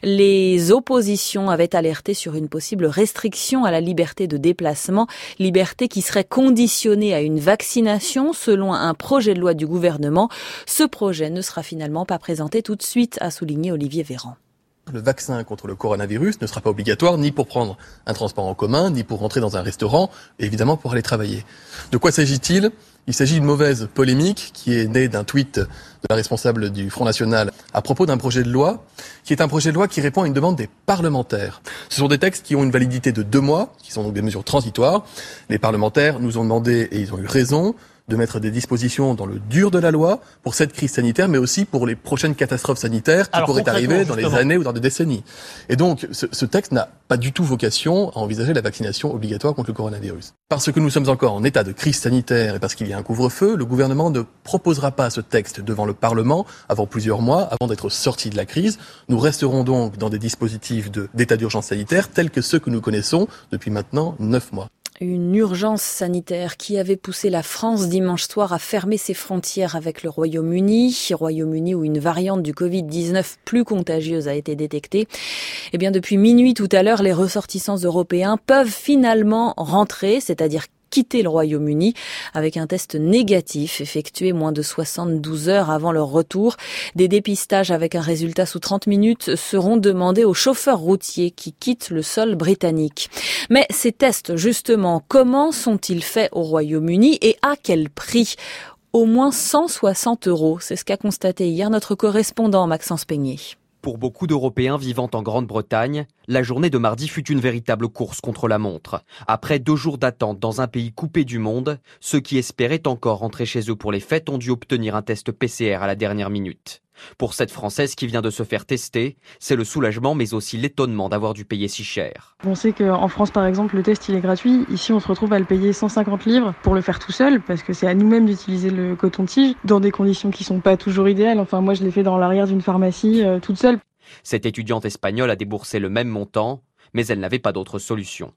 Les oppositions avaient alerté sur une possible restriction à la liberté de déplacement, liberté qui serait conditionnée à une vaccination selon un projet de loi du gouvernement. Ce projet ne sera finalement pas présenté tout de suite, a souligné Olivier Véran. Le vaccin contre le coronavirus ne sera pas obligatoire ni pour prendre un transport en commun, ni pour rentrer dans un restaurant, et évidemment pour aller travailler. De quoi s'agit-il ? Il s'agit d'une mauvaise polémique qui est née d'un tweet de la responsable du Front National à propos d'un projet de loi qui est un projet de loi qui répond à une demande des parlementaires. Ce sont des textes qui ont une validité de deux mois, qui sont donc des mesures transitoires. Les parlementaires nous ont demandé, et ils ont eu raison, de mettre des dispositions dans le dur de la loi pour cette crise sanitaire, mais aussi pour les prochaines catastrophes sanitaires qui Alors, pourraient arriver dans les années ou dans des décennies. Et donc, ce, ce texte n'a pas du tout vocation à envisager la vaccination obligatoire contre le coronavirus. Parce que nous sommes encore en état de crise sanitaire et parce qu'il y a un couvre-feu, le gouvernement ne proposera pas ce texte devant le Parlement avant plusieurs mois, avant d'être sorti de la crise. Nous resterons donc dans des dispositifs de, d'état d'urgence sanitaire tels que ceux que nous connaissons depuis maintenant neuf mois. Une urgence sanitaire qui avait poussé la France dimanche soir à fermer ses frontières avec le Royaume-Uni. Royaume-Uni où une variante du covid dix-neuf plus contagieuse a été détectée. Eh bien, depuis minuit tout à l'heure, les ressortissants européens peuvent finalement rentrer, c'est-à-dire quitter le Royaume-Uni avec un test négatif effectué moins de soixante-douze heures avant leur retour. Des dépistages avec un résultat sous trente minutes seront demandés aux chauffeurs routiers qui quittent le sol britannique. Mais ces tests, justement, comment sont-ils faits au Royaume-Uni et à quel prix ? Au moins cent soixante euros, c'est ce qu'a constaté hier notre correspondant Maxence Peigné. Pour beaucoup d'Européens vivant en Grande-Bretagne, la journée de mardi fut une véritable course contre la montre. Après deux jours d'attente dans un pays coupé du monde, ceux qui espéraient encore rentrer chez eux pour les fêtes ont dû obtenir un test P C R à la dernière minute. Pour cette Française qui vient de se faire tester, c'est le soulagement mais aussi l'étonnement d'avoir dû payer si cher. On sait qu'en France par exemple le test il est gratuit, ici on se retrouve à le payer cent cinquante livres pour le faire tout seul parce que c'est à nous-mêmes d'utiliser le coton-tige dans des conditions qui sont pas toujours idéales. Enfin moi je l'ai fait dans l'arrière d'une pharmacie euh, toute seule. Cette étudiante espagnole a déboursé le même montant, mais elle n'avait pas d'autre solution.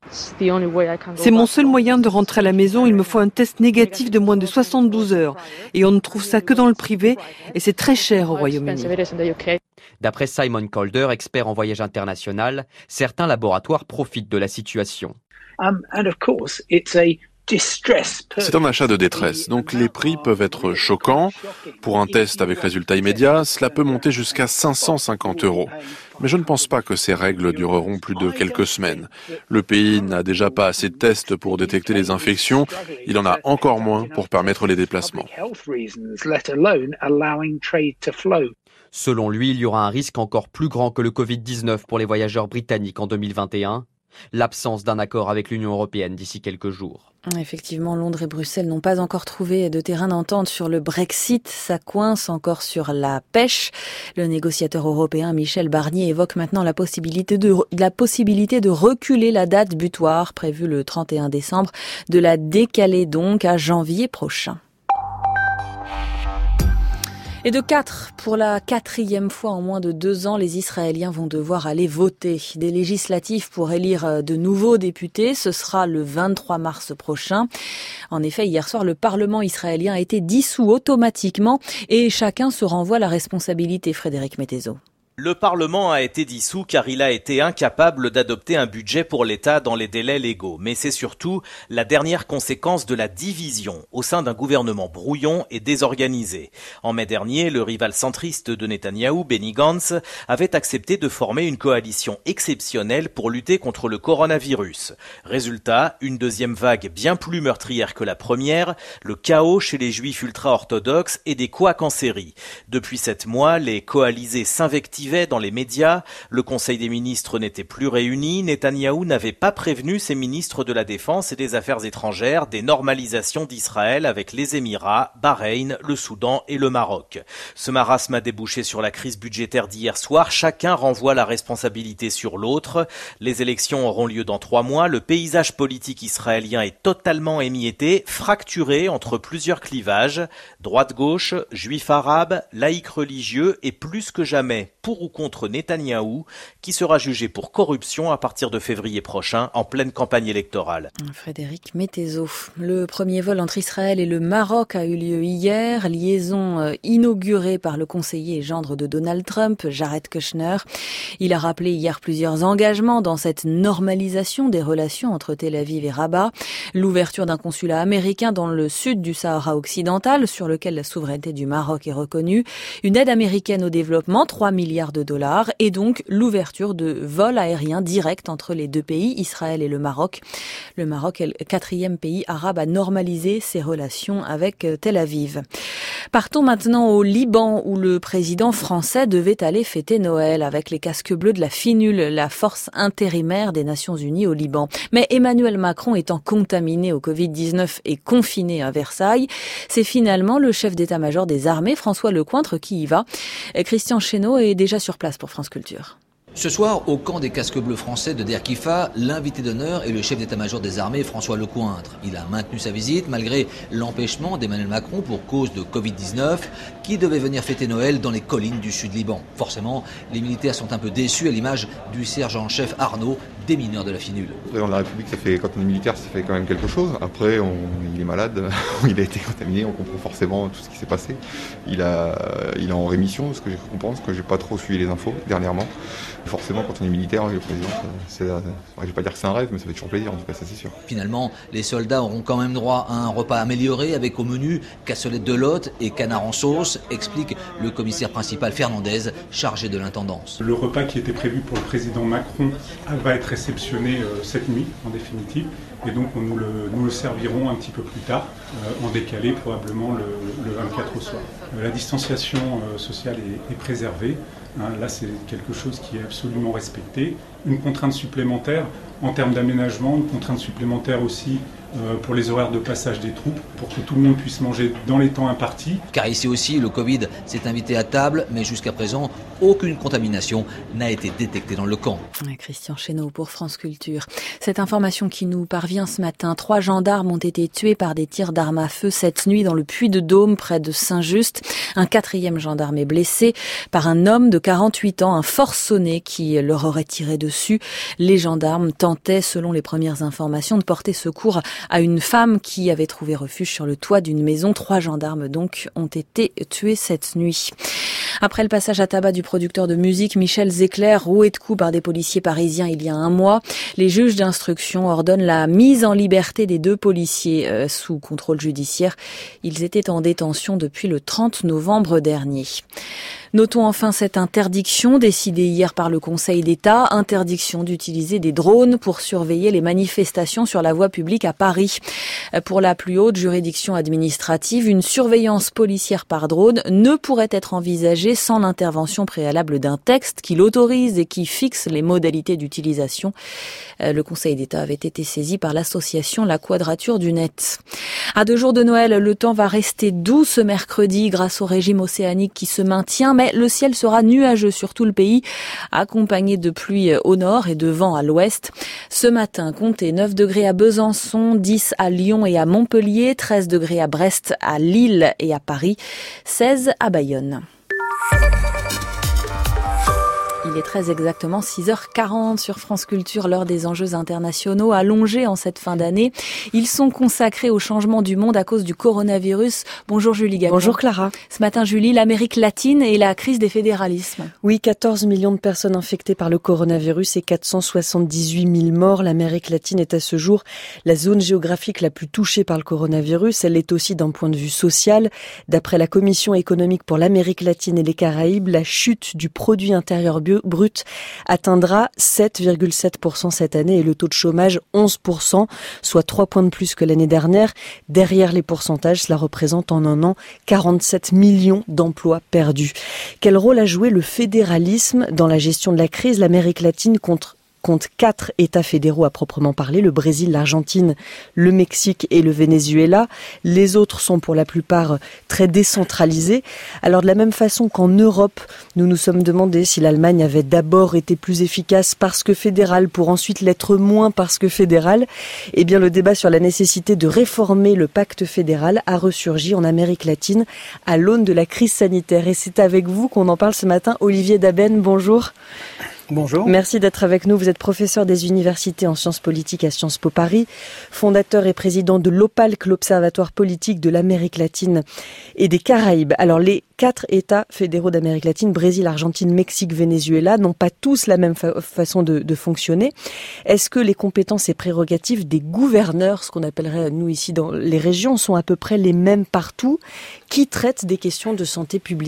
C'est mon seul moyen de rentrer à la maison, il me faut un test négatif de moins de soixante-douze heures. Et on ne trouve ça que dans le privé, et c'est très cher au Royaume-Uni. D'après Simon Calder, expert en voyage international, certains laboratoires profitent de la situation. Um, and of course, it's a C'est un achat de détresse, donc les prix peuvent être choquants. Pour un test avec résultat immédiat, cela peut monter jusqu'à cinq cent cinquante euros. Mais je ne pense pas que ces règles dureront plus de quelques semaines. Le pays n'a déjà pas assez de tests pour détecter les infections, il en a encore moins pour permettre les déplacements. Selon lui, il y aura un risque encore plus grand que le covid dix-neuf pour les voyageurs britanniques en deux mille vingt et un, l'absence d'un accord avec l'Union européenne d'ici quelques jours. Effectivement, Londres et Bruxelles n'ont pas encore trouvé de terrain d'entente sur le Brexit. Ça coince encore sur la pêche. Le négociateur européen Michel Barnier évoque maintenant la possibilité de, la possibilité de reculer la date butoir prévue le trente et un décembre, de la décaler donc à janvier prochain. Et de quatre, pour la quatrième fois en moins de deux ans, les Israéliens vont devoir aller voter. Des législatives pour élire de nouveaux députés, ce sera le vingt-trois mars prochain. En effet, hier soir, le Parlement israélien a été dissous automatiquement et chacun se renvoie la responsabilité. Frédéric Mettezo. Le Parlement a été dissous car il a été incapable d'adopter un budget pour l'État dans les délais légaux. Mais c'est surtout la dernière conséquence de la division au sein d'un gouvernement brouillon et désorganisé. En mai dernier, le rival centriste de Netanyahou, Benny Gantz, avait accepté de former une coalition exceptionnelle pour lutter contre le coronavirus. Résultat, une deuxième vague bien plus meurtrière que la première, le chaos chez les juifs ultra-orthodoxes et des couacs en série. Depuis sept mois, les coalisés s'invectivent dans les médias, le Conseil des ministres n'était plus réuni, Netanyahou n'avait pas prévenu ses ministres de la Défense et des Affaires étrangères des normalisations d'Israël avec les Émirats, Bahreïn, le Soudan et le Maroc. Ce marasme a débouché sur la crise budgétaire d'hier soir, chacun renvoie la responsabilité sur l'autre. Les élections auront lieu dans trois mois, le paysage politique israélien est totalement émietté, fracturé entre plusieurs clivages, droite-gauche, juifs-arabes, laïcs religieux et plus que jamais pour ou contre Netanyahou, qui sera jugé pour corruption à partir de février prochain, en pleine campagne électorale. Frédéric Mettezo. Le premier vol entre Israël et le Maroc a eu lieu hier, liaison inaugurée par le conseiller et gendre de Donald Trump, Jared Kushner. Il a rappelé hier plusieurs engagements dans cette normalisation des relations entre Tel Aviv et Rabat, l'ouverture d'un consulat américain dans le sud du Sahara occidental, sur lequel la souveraineté du Maroc est reconnue, une aide américaine au développement, trois milliards de dollars, et donc l'ouverture de vols aériens directs entre les deux pays, Israël et le Maroc. Le Maroc est le quatrième pays arabe à normaliser ses relations avec Tel Aviv. Partons maintenant au Liban, où le président français devait aller fêter Noël avec les casques bleus de la FINUL, la force intérimaire des Nations Unies au Liban. Mais Emmanuel Macron étant contaminé au covid dix-neuf et confiné à Versailles, c'est finalement le chef d'état-major des armées, François Lecointre, qui y va. Christian Chesneau est déjà sur place pour France Culture. Ce soir, au camp des casques bleus français de Der Kifa, l'invité d'honneur est le chef d'état-major des armées, François Lecointre. Il a maintenu sa visite malgré l'empêchement d'Emmanuel Macron pour cause de covid dix-neuf, qui devait venir fêter Noël dans les collines du sud Liban. Forcément, les militaires sont un peu déçus à l'image du sergent-chef Arnaud, des mineurs de la FINUL. Le président de la République, ça fait, quand on est militaire, ça fait quand même quelque chose. Après, on, il est malade, il a été contaminé, on comprend forcément tout ce qui s'est passé. Il, a, il est en rémission, ce que j'ai compris, parce que j'ai pas trop suivi les infos dernièrement. Forcément, quand on est militaire, le président, c'est, je vais pas dire que c'est un rêve, mais ça fait toujours plaisir, en tout cas, ça c'est sûr. Finalement, les soldats auront quand même droit à un repas amélioré avec au menu cassolette de lotte et canard en sauce, explique le commissaire principal Fernandez, chargé de l'intendance. Le repas qui était prévu pour le président Macron va être réceptionné euh, cette nuit, en définitive, et donc on nous le, nous le servirons un petit peu plus tard, euh, en décalé probablement le, le vingt-quatre au soir. Euh, la distanciation euh, sociale est, est préservée. Hein, là, c'est quelque chose qui est absolument respecté. Une contrainte supplémentaire en termes d'aménagement, une contrainte supplémentaire aussi euh, pour les horaires de passage des troupes, pour que tout le monde puisse manger dans les temps impartis. Car ici aussi, le Covid s'est invité à table, mais jusqu'à présent, aucune contamination n'a été détectée dans le camp. Christian Chesneau pour France Culture. Cette information qui nous parvient ce matin, trois gendarmes ont été tués par des tirs d'armes à feu cette nuit dans le Puy-de-Dôme, près de Saint-Just. Un quatrième gendarme est blessé par un homme de quarante-huit ans, un forcené qui leur aurait tiré dessus. Les gendarmes tentaient, selon les premières informations, de porter secours à une femme qui avait trouvé refuge sur le toit d'une maison. Trois gendarmes donc ont été tués cette nuit. Après le passage à tabac du producteur de musique Michel Zecler, roué de coups par des policiers parisiens il y a un mois, les juges d'instruction ordonnent la mise en liberté des deux policiers euh, sous contrôle judiciaire. Ils étaient en détention depuis le trente novembre dernier. Notons enfin cette interdiction décidée hier par le Conseil d'État, interdiction d'utiliser des drones pour surveiller les manifestations sur la voie publique à Paris. Pour la plus haute juridiction administrative, une surveillance policière par drone ne pourrait être envisagée sans l'intervention préalable d'un texte qui l'autorise et qui fixe les modalités d'utilisation. Le Conseil d'État avait été saisi par l'association La Quadrature du Net. À deux jours de Noël, le temps va rester doux ce mercredi grâce au régime océanique qui se maintient, mais le ciel sera nuageux sur tout le pays, accompagné de pluie au nord et de vent à l'ouest. Ce matin, comptez neuf degrés à Besançon, dix à Lyon et à Montpellier, treize degrés à Brest, à Lille et à Paris, seize à Bayonne. Il est très exactement six heures quarante sur France Culture, l'heure des enjeux internationaux allongés en cette fin d'année. Ils sont consacrés au changement du monde à cause du coronavirus. Bonjour Julie Gagnon. Bonjour Clara. Ce matin Julie, l'Amérique latine et la crise des fédéralismes. Oui, quatorze millions de personnes infectées par le coronavirus et quatre cent soixante-dix-huit mille morts. L'Amérique latine est à ce jour la zone géographique la plus touchée par le coronavirus. Elle l'est aussi d'un point de vue social. D'après la Commission économique pour l'Amérique latine et les Caraïbes, la chute du produit intérieur brut atteindra sept virgule sept pour cent cette année et le taux de chômage onze pour cent, soit trois points de plus que l'année dernière. Derrière les pourcentages, cela représente en un an quarante-sept millions d'emplois perdus. Quel rôle a joué le fédéralisme dans la gestion de la crise ? L'Amérique latine compte compte quatre États fédéraux à proprement parler, le Brésil, l'Argentine, le Mexique et le Venezuela. Les autres sont pour la plupart très décentralisés. Alors de la même façon qu'en Europe, nous nous sommes demandé si l'Allemagne avait d'abord été plus efficace parce que fédérale pour ensuite l'être moins parce que fédérale, eh bien le débat sur la nécessité de réformer le pacte fédéral a ressurgi en Amérique latine à l'aune de la crise sanitaire. Et c'est avec vous qu'on en parle ce matin. Olivier Daben, bonjour. Bonjour. Merci d'être avec nous. Vous êtes professeur des universités en sciences politiques à Sciences Po Paris, fondateur et président de l'OPALC, l'Observatoire politique de l'Amérique latine et des Caraïbes. Alors les quatre États fédéraux d'Amérique latine, Brésil, Argentine, Mexique, Venezuela, n'ont pas tous la même fa- façon de, de fonctionner. Est-ce que les compétences et prérogatives des gouverneurs, ce qu'on appellerait nous ici dans les régions, sont à peu près les mêmes partout? Qui traite des questions de santé publique ?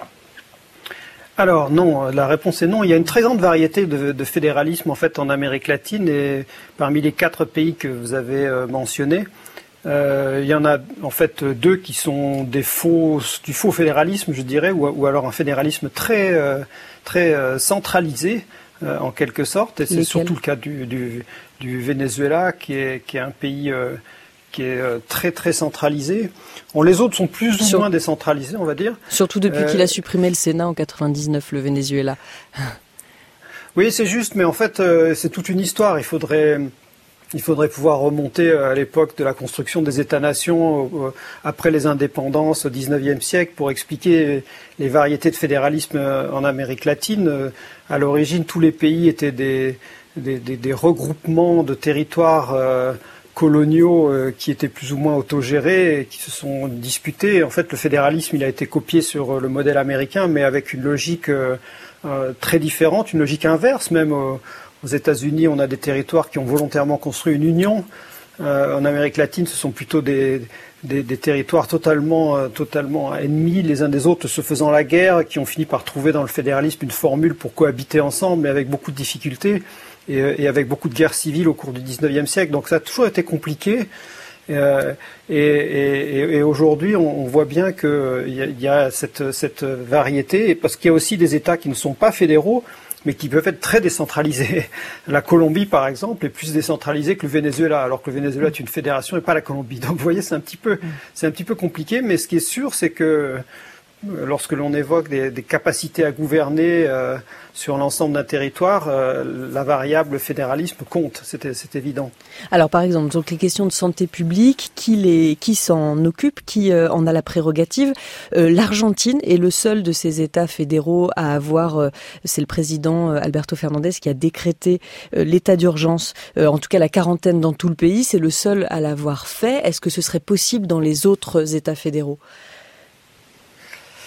Alors non, la réponse est non. Il y a une très grande variété de, de fédéralisme en fait en Amérique latine et parmi les quatre pays que vous avez euh, mentionnés, euh, il y en a en fait deux qui sont des faux, du faux fédéralisme, je dirais, ou, ou alors un fédéralisme très euh, très euh, centralisé euh, en quelque sorte. Et c'est Lesquels surtout le cas du, du, du Venezuela qui est qui est un pays euh, qui est très très centralisé. Bon, les autres sont plus ou Sur... moins décentralisés, on va dire. Surtout depuis euh... qu'il a supprimé le Sénat en quatre-vingt-dix-neuf, le Venezuela. Oui, c'est juste, mais en fait, euh, c'est toute une histoire. Il faudrait, il faudrait pouvoir remonter à l'époque de la construction des États-nations, euh, après les indépendances au dix-neuvième siècle, pour expliquer les variétés de fédéralisme en Amérique latine. À l'origine, tous les pays étaient des, des, des, des regroupements de territoires euh, coloniaux euh, qui étaient plus ou moins autogérés et qui se sont disputés. En fait, le fédéralisme, il a été copié sur le modèle américain, mais avec une logique euh, euh, très différente, une logique inverse. Même euh, aux États-Unis, on a des territoires qui ont volontairement construit une union. Euh, en Amérique latine, ce sont plutôt des, des, des territoires totalement, euh, totalement ennemis les uns des autres, se faisant la guerre, qui ont fini par trouver dans le fédéralisme une formule pour cohabiter ensemble, mais avec beaucoup de difficultés. Et, et avec beaucoup de guerres civiles au cours du dix-neuvième siècle. Donc ça a toujours été compliqué. Euh, et, et, et aujourd'hui, on, on voit bien qu'il y a, y a cette, cette variété, parce qu'il y a aussi des États qui ne sont pas fédéraux, mais qui peuvent être très décentralisés. La Colombie, par exemple, est plus décentralisée que le Venezuela, alors que le Venezuela est une fédération et pas la Colombie. Donc vous voyez, c'est un petit peu, c'est un petit peu compliqué, mais ce qui est sûr, c'est que lorsque l'on évoque des, des capacités à gouverner euh, sur l'ensemble d'un territoire, euh, la variable fédéralisme compte, c'est, c'est évident. Alors par exemple, donc les questions de santé publique, qui, les, qui s'en occupe, qui euh, en a la prérogative? euh, L'Argentine est le seul de ces États fédéraux à avoir, euh, c'est le président euh, Alberto Fernandez qui a décrété euh, l'état d'urgence, euh, en tout cas la quarantaine dans tout le pays, c'est le seul à l'avoir fait. Est-ce que ce serait possible dans les autres États fédéraux?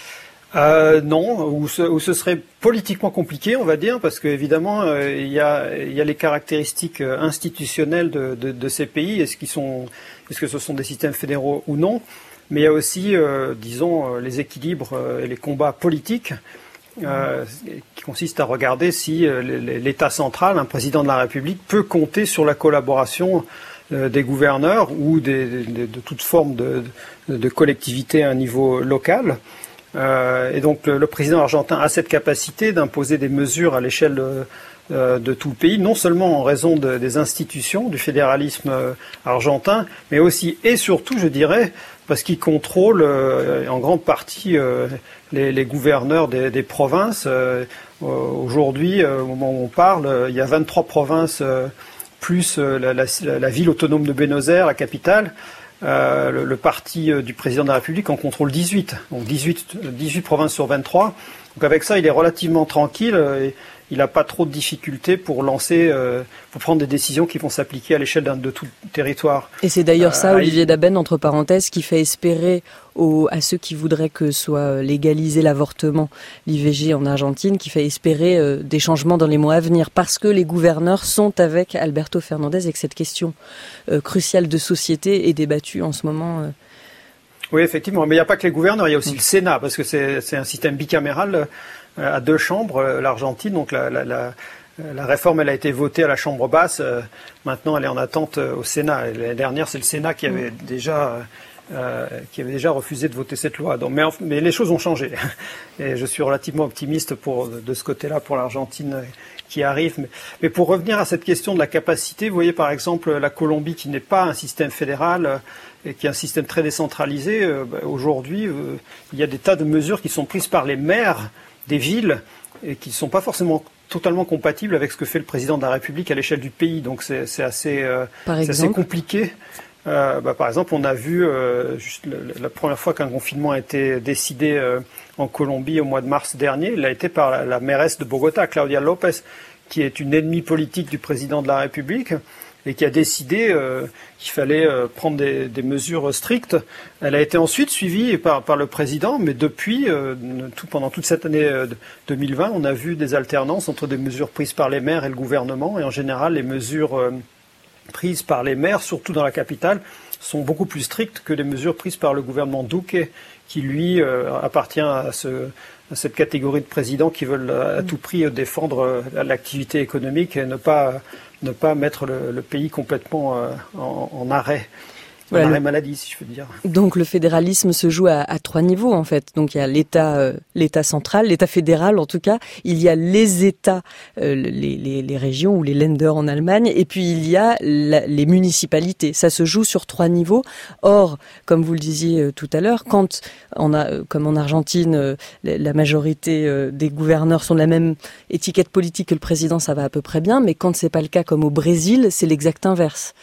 Euh, non, où ce, où ce serait politiquement compliqué, on va dire, parce qu'évidemment, euh, il y a, il y a les caractéristiques institutionnelles de, de, de ces pays. Est-ce qu'ils sont, est-ce que ce sont des systèmes fédéraux ou non? Mais il y a aussi, euh, disons, les équilibres et les combats politiques euh, qui consistent à regarder si euh, l'État central, un président de la République, peut compter sur la collaboration euh, des gouverneurs ou des, de, de toute forme de, de, de collectivité à un niveau local. Euh, et donc le, le président argentin a cette capacité d'imposer des mesures à l'échelle de, euh, de tout le pays, non seulement en raison de, des institutions du fédéralisme euh, argentin, mais aussi et surtout, je dirais, parce qu'il contrôle euh, en grande partie euh, les, les gouverneurs des, des provinces. Euh, aujourd'hui, euh, au moment où on parle, euh, il y a vingt-trois provinces euh, plus euh, la, la, la ville autonome de Buenos Aires, la capitale. Euh, le, le parti euh, du président de la République en contrôle dix-huit, donc dix-huit, dix-huit provinces sur vingt-trois. Donc avec ça, il est relativement tranquille euh, et il n'a pas trop de difficultés pour lancer, euh, pour prendre des décisions qui vont s'appliquer à l'échelle d'un, de tout le territoire. Et c'est d'ailleurs euh, ça, Olivier il... Daben, entre parenthèses, qui fait espérer aux, à ceux qui voudraient que soit légalisé l'avortement, l'I V G en Argentine, qui fait espérer euh, des changements dans les mois à venir, parce que les gouverneurs sont avec Alberto Fernandez et que cette question euh, cruciale de société est débattue en ce moment. Euh... Oui, effectivement, mais il n'y a pas que les gouverneurs, il y a aussi mmh. le Sénat, parce que c'est, c'est un système bicaméral à deux chambres, l'Argentine. Donc la, la, la, la réforme, elle a été votée à la Chambre basse. Maintenant, elle est en attente au Sénat. L'année dernière, c'est le Sénat qui avait déjà, euh, qui avait déjà refusé de voter cette loi. Donc, mais, mais les choses ont changé. Et je suis relativement optimiste pour, de ce côté-là pour l'Argentine qui arrive. Mais, mais pour revenir à cette question de la capacité, vous voyez par exemple la Colombie qui n'est pas un système fédéral et qui est un système très décentralisé. Euh, bah, aujourd'hui, euh, il y a des tas de mesures qui sont prises par les maires des villes et qui ne sont pas forcément totalement compatibles avec ce que fait le président de la République à l'échelle du pays. Donc c'est, c'est, assez, euh, c'est assez compliqué. Euh, bah, par exemple, on a vu euh, juste le, la première fois qu'un confinement a été décidé euh, en Colombie au mois de mars dernier, il a été par la, la mairesse de Bogota, Claudia López, qui est une ennemie politique du président de la République et qui a décidé euh, qu'il fallait euh, prendre des, des mesures strictes. Elle a été ensuite suivie par, par le président, mais depuis, euh, tout, pendant toute cette année euh, deux mille vingt, on a vu des alternances entre des mesures prises par les maires et le gouvernement, et en général, les mesures euh, prises par les maires, surtout dans la capitale, sont beaucoup plus strictes que les mesures prises par le gouvernement Duque, qui lui euh, appartient à, ce, à cette catégorie de présidents qui veulent à, à tout prix défendre euh, l'activité économique et ne pas ne pas mettre le, le pays complètement euh, en, en arrêt. Voilà, arrêt maladie, si je peux dire. Donc le fédéralisme se joue à, à trois niveaux en fait. Donc il y a l'État, euh, l'État central, l'État fédéral en tout cas. Il y a les États, euh, les, les, les régions ou les Länder en Allemagne, et puis il y a la, les municipalités. Ça se joue sur trois niveaux. Or, comme vous le disiez euh, tout à l'heure, quand on a, euh, comme en Argentine, euh, la majorité euh, des gouverneurs sont de la même étiquette politique que le président, ça va à peu près bien. Mais quand c'est pas le cas, comme au Brésil, c'est l'exact inverse.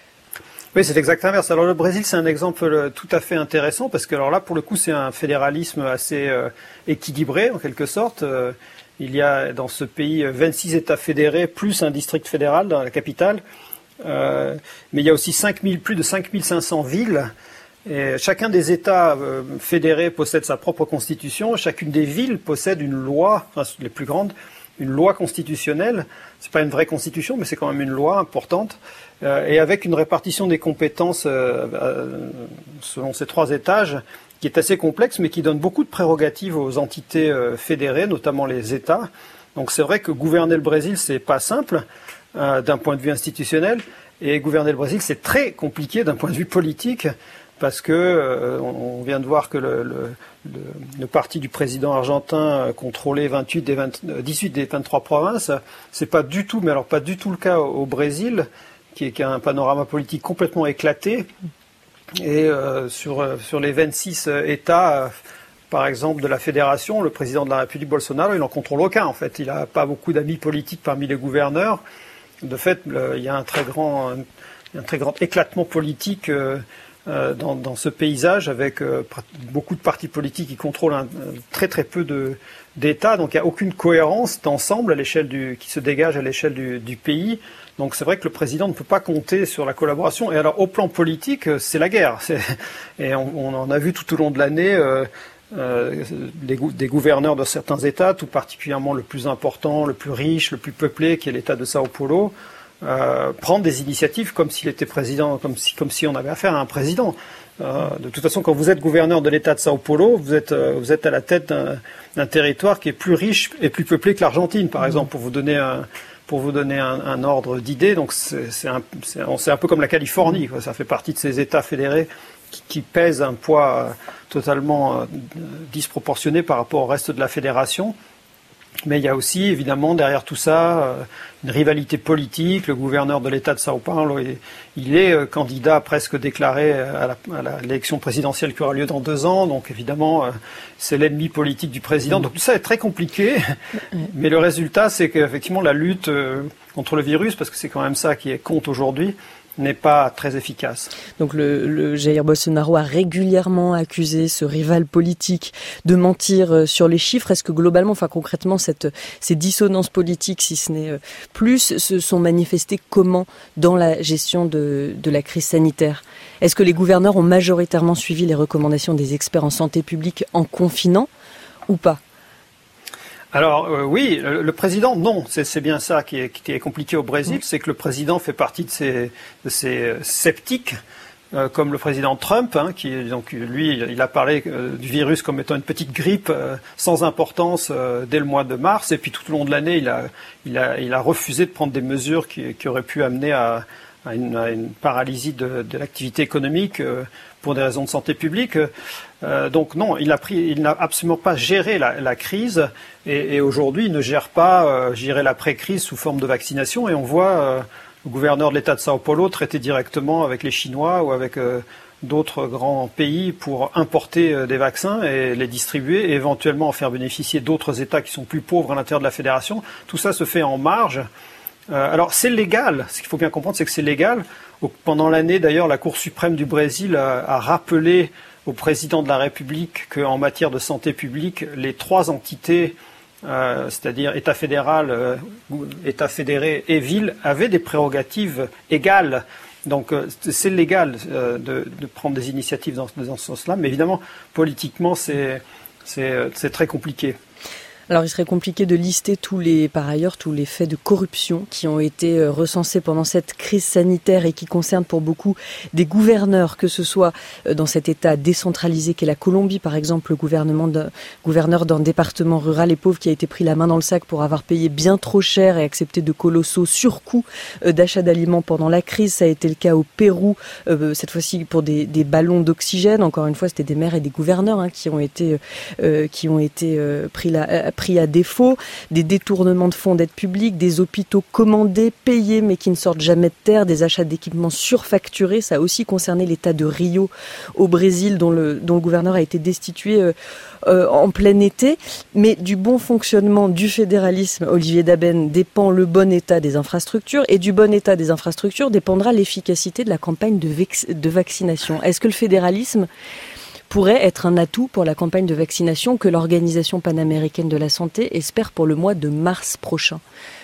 Oui, c'est l'exact inverse. Alors le Brésil, c'est un exemple tout à fait intéressant parce que alors là, pour le coup, c'est un fédéralisme assez euh, équilibré en quelque sorte. Euh, il y a dans ce pays vingt-six États fédérés plus un district fédéral dans la capitale, euh, mais il y a aussi cinq mille, plus de cinq mille cinq cents villes. Et chacun des États euh, fédérés possède sa propre constitution. Chacune des villes possède une loi, enfin les plus grandes, une loi constitutionnelle. C'est pas une vraie constitution, mais c'est quand même une loi importante. Euh, et avec une répartition des compétences euh, euh, selon ces trois étages qui est assez complexe, mais qui donne beaucoup de prérogatives aux entités euh, fédérées, notamment les États. Donc c'est vrai que gouverner le Brésil, c'est pas simple euh, d'un point de vue institutionnel, et gouverner le Brésil, c'est très compliqué d'un point de vue politique, parce que euh, on vient de voir que le, le, le, le parti du président argentin contrôlait vingt-huit des vingt, dix-huit des vingt-trois provinces. C'est pas du tout, mais alors pas du tout le cas au, au Brésil, qui, est, qui a un panorama politique complètement éclaté. Et euh, sur, sur les vingt-six États, euh, par exemple, de la Fédération, le président de la République, Bolsonaro, il n'en contrôle aucun, en fait. Il n'a pas beaucoup d'amis politiques parmi les gouverneurs. De fait, le, il y a un très grand, un, un très grand éclatement politique euh, euh, dans, dans ce paysage, avec euh, beaucoup de partis politiques qui contrôlent un, un, très très peu de, d'États. Donc il n'y a aucune cohérence d'ensemble à l'échelle du, qui se dégage à l'échelle du, du pays. Donc c'est vrai que le président ne peut pas compter sur la collaboration. Et alors au plan politique, c'est la guerre. C'est, et on, on en a vu tout au long de l'année. Euh, euh, des, des gouverneurs de certains États, tout particulièrement le plus important, le plus riche, le plus peuplé, qui est l'État de Sao Paulo, euh, prendre des initiatives comme s'il était président, comme si, comme si on avait affaire à un président. Euh, de toute façon, quand vous êtes gouverneur de l'État de Sao Paulo, vous êtes, euh, vous êtes à la tête d'un, d'un territoire qui est plus riche et plus peuplé que l'Argentine, par exemple, pour vous donner un, pour vous donner un, un ordre d'idée. Donc c'est, c'est, un, c'est, c'est un peu comme la Californie, quoi. Ça fait partie de ces États fédérés qui, qui pèsent un poids euh, totalement euh, disproportionné par rapport au reste de la fédération. Mais il y a aussi, évidemment, derrière tout ça, euh, une rivalité politique. Le gouverneur de l'État de Sao Paulo, il, il est euh, candidat presque déclaré à, la, à la, l'élection présidentielle qui aura lieu dans deux ans. Donc, évidemment, euh, c'est l'ennemi politique du président. Donc, tout ça est très compliqué. Mais le résultat, c'est qu'effectivement, la lutte euh, contre le virus, parce que c'est quand même ça qui compte aujourd'hui, n'est pas très efficace. Donc le, le Jair Bolsonaro a régulièrement accusé ce rival politique de mentir sur les chiffres. Est-ce que globalement, enfin concrètement, cette, ces dissonances politiques, si ce n'est plus, se sont manifestées comment dans la gestion de, de la crise sanitaire ? Est-ce que les gouverneurs ont majoritairement suivi les recommandations des experts en santé publique en confinant ou pas ? Alors euh, oui, le, le président, non, c'est, c'est bien ça qui est, qui est compliqué au Brésil, c'est que le président fait partie de ces, de ces sceptiques, euh, comme le président Trump, hein, qui donc lui, il a parlé euh, du virus comme étant une petite grippe euh, sans importance euh, dès le mois de mars, et puis tout au long de l'année, il a, il a, il a refusé de prendre des mesures qui, qui auraient pu amener à, à, une, à une paralysie de, de l'activité économique euh, pour des raisons de santé publique. Euh, donc non, il a pris, il n'a absolument pas géré la, la crise, et, et aujourd'hui il ne gère pas euh, gérer l'après-crise sous forme de vaccination, et on voit euh, le gouverneur de l'État de Sao Paulo traiter directement avec les Chinois ou avec euh, d'autres grands pays pour importer euh, des vaccins et les distribuer, et éventuellement en faire bénéficier d'autres États qui sont plus pauvres à l'intérieur de la fédération. Tout ça se fait en marge. Euh, alors c'est légal, ce qu'il faut bien comprendre, c'est que c'est légal. Pendant l'année, d'ailleurs, la Cour suprême du Brésil a, a rappelé au président de la République qu'en matière de santé publique, les trois entités, euh, c'est-à-dire État fédéral, euh, État fédéré et ville, avaient des prérogatives égales. Donc euh, c'est légal euh, de, de prendre des initiatives dans, dans ce sens-là, mais évidemment, politiquement, c'est, c'est, c'est très compliqué. Alors, il serait compliqué de lister tous les, par ailleurs, tous les faits de corruption qui ont été recensés pendant cette crise sanitaire et qui concernent pour beaucoup des gouverneurs, que ce soit dans cet État décentralisé qu'est la Colombie, par exemple, le gouvernement d'un, gouverneur d'un département rural et pauvre qui a été pris la main dans le sac pour avoir payé bien trop cher et accepté de colossaux surcoûts d'achat d'aliments pendant la crise. Ça a été le cas au Pérou, euh, cette fois-ci pour des, des ballons d'oxygène. Encore une fois, c'était des maires et des gouverneurs hein, qui ont été, euh, qui ont été euh, pris la pris à défaut, des détournements de fonds d'aide publique, des hôpitaux commandés, payés mais qui ne sortent jamais de terre, des achats d'équipements surfacturés. Ça a aussi concerné l'État de Rio au Brésil dont le, dont le gouverneur a été destitué euh, euh, en plein été. Mais du bon fonctionnement du fédéralisme, Olivier Daben, dépend le bon état des infrastructures, et du bon état des infrastructures dépendra l'efficacité de la campagne de, vex- de vaccination. Est-ce que le fédéralisme pourrait être un atout pour la campagne de vaccination que l'Organisation panaméricaine de la santé espère pour le mois de mars prochain?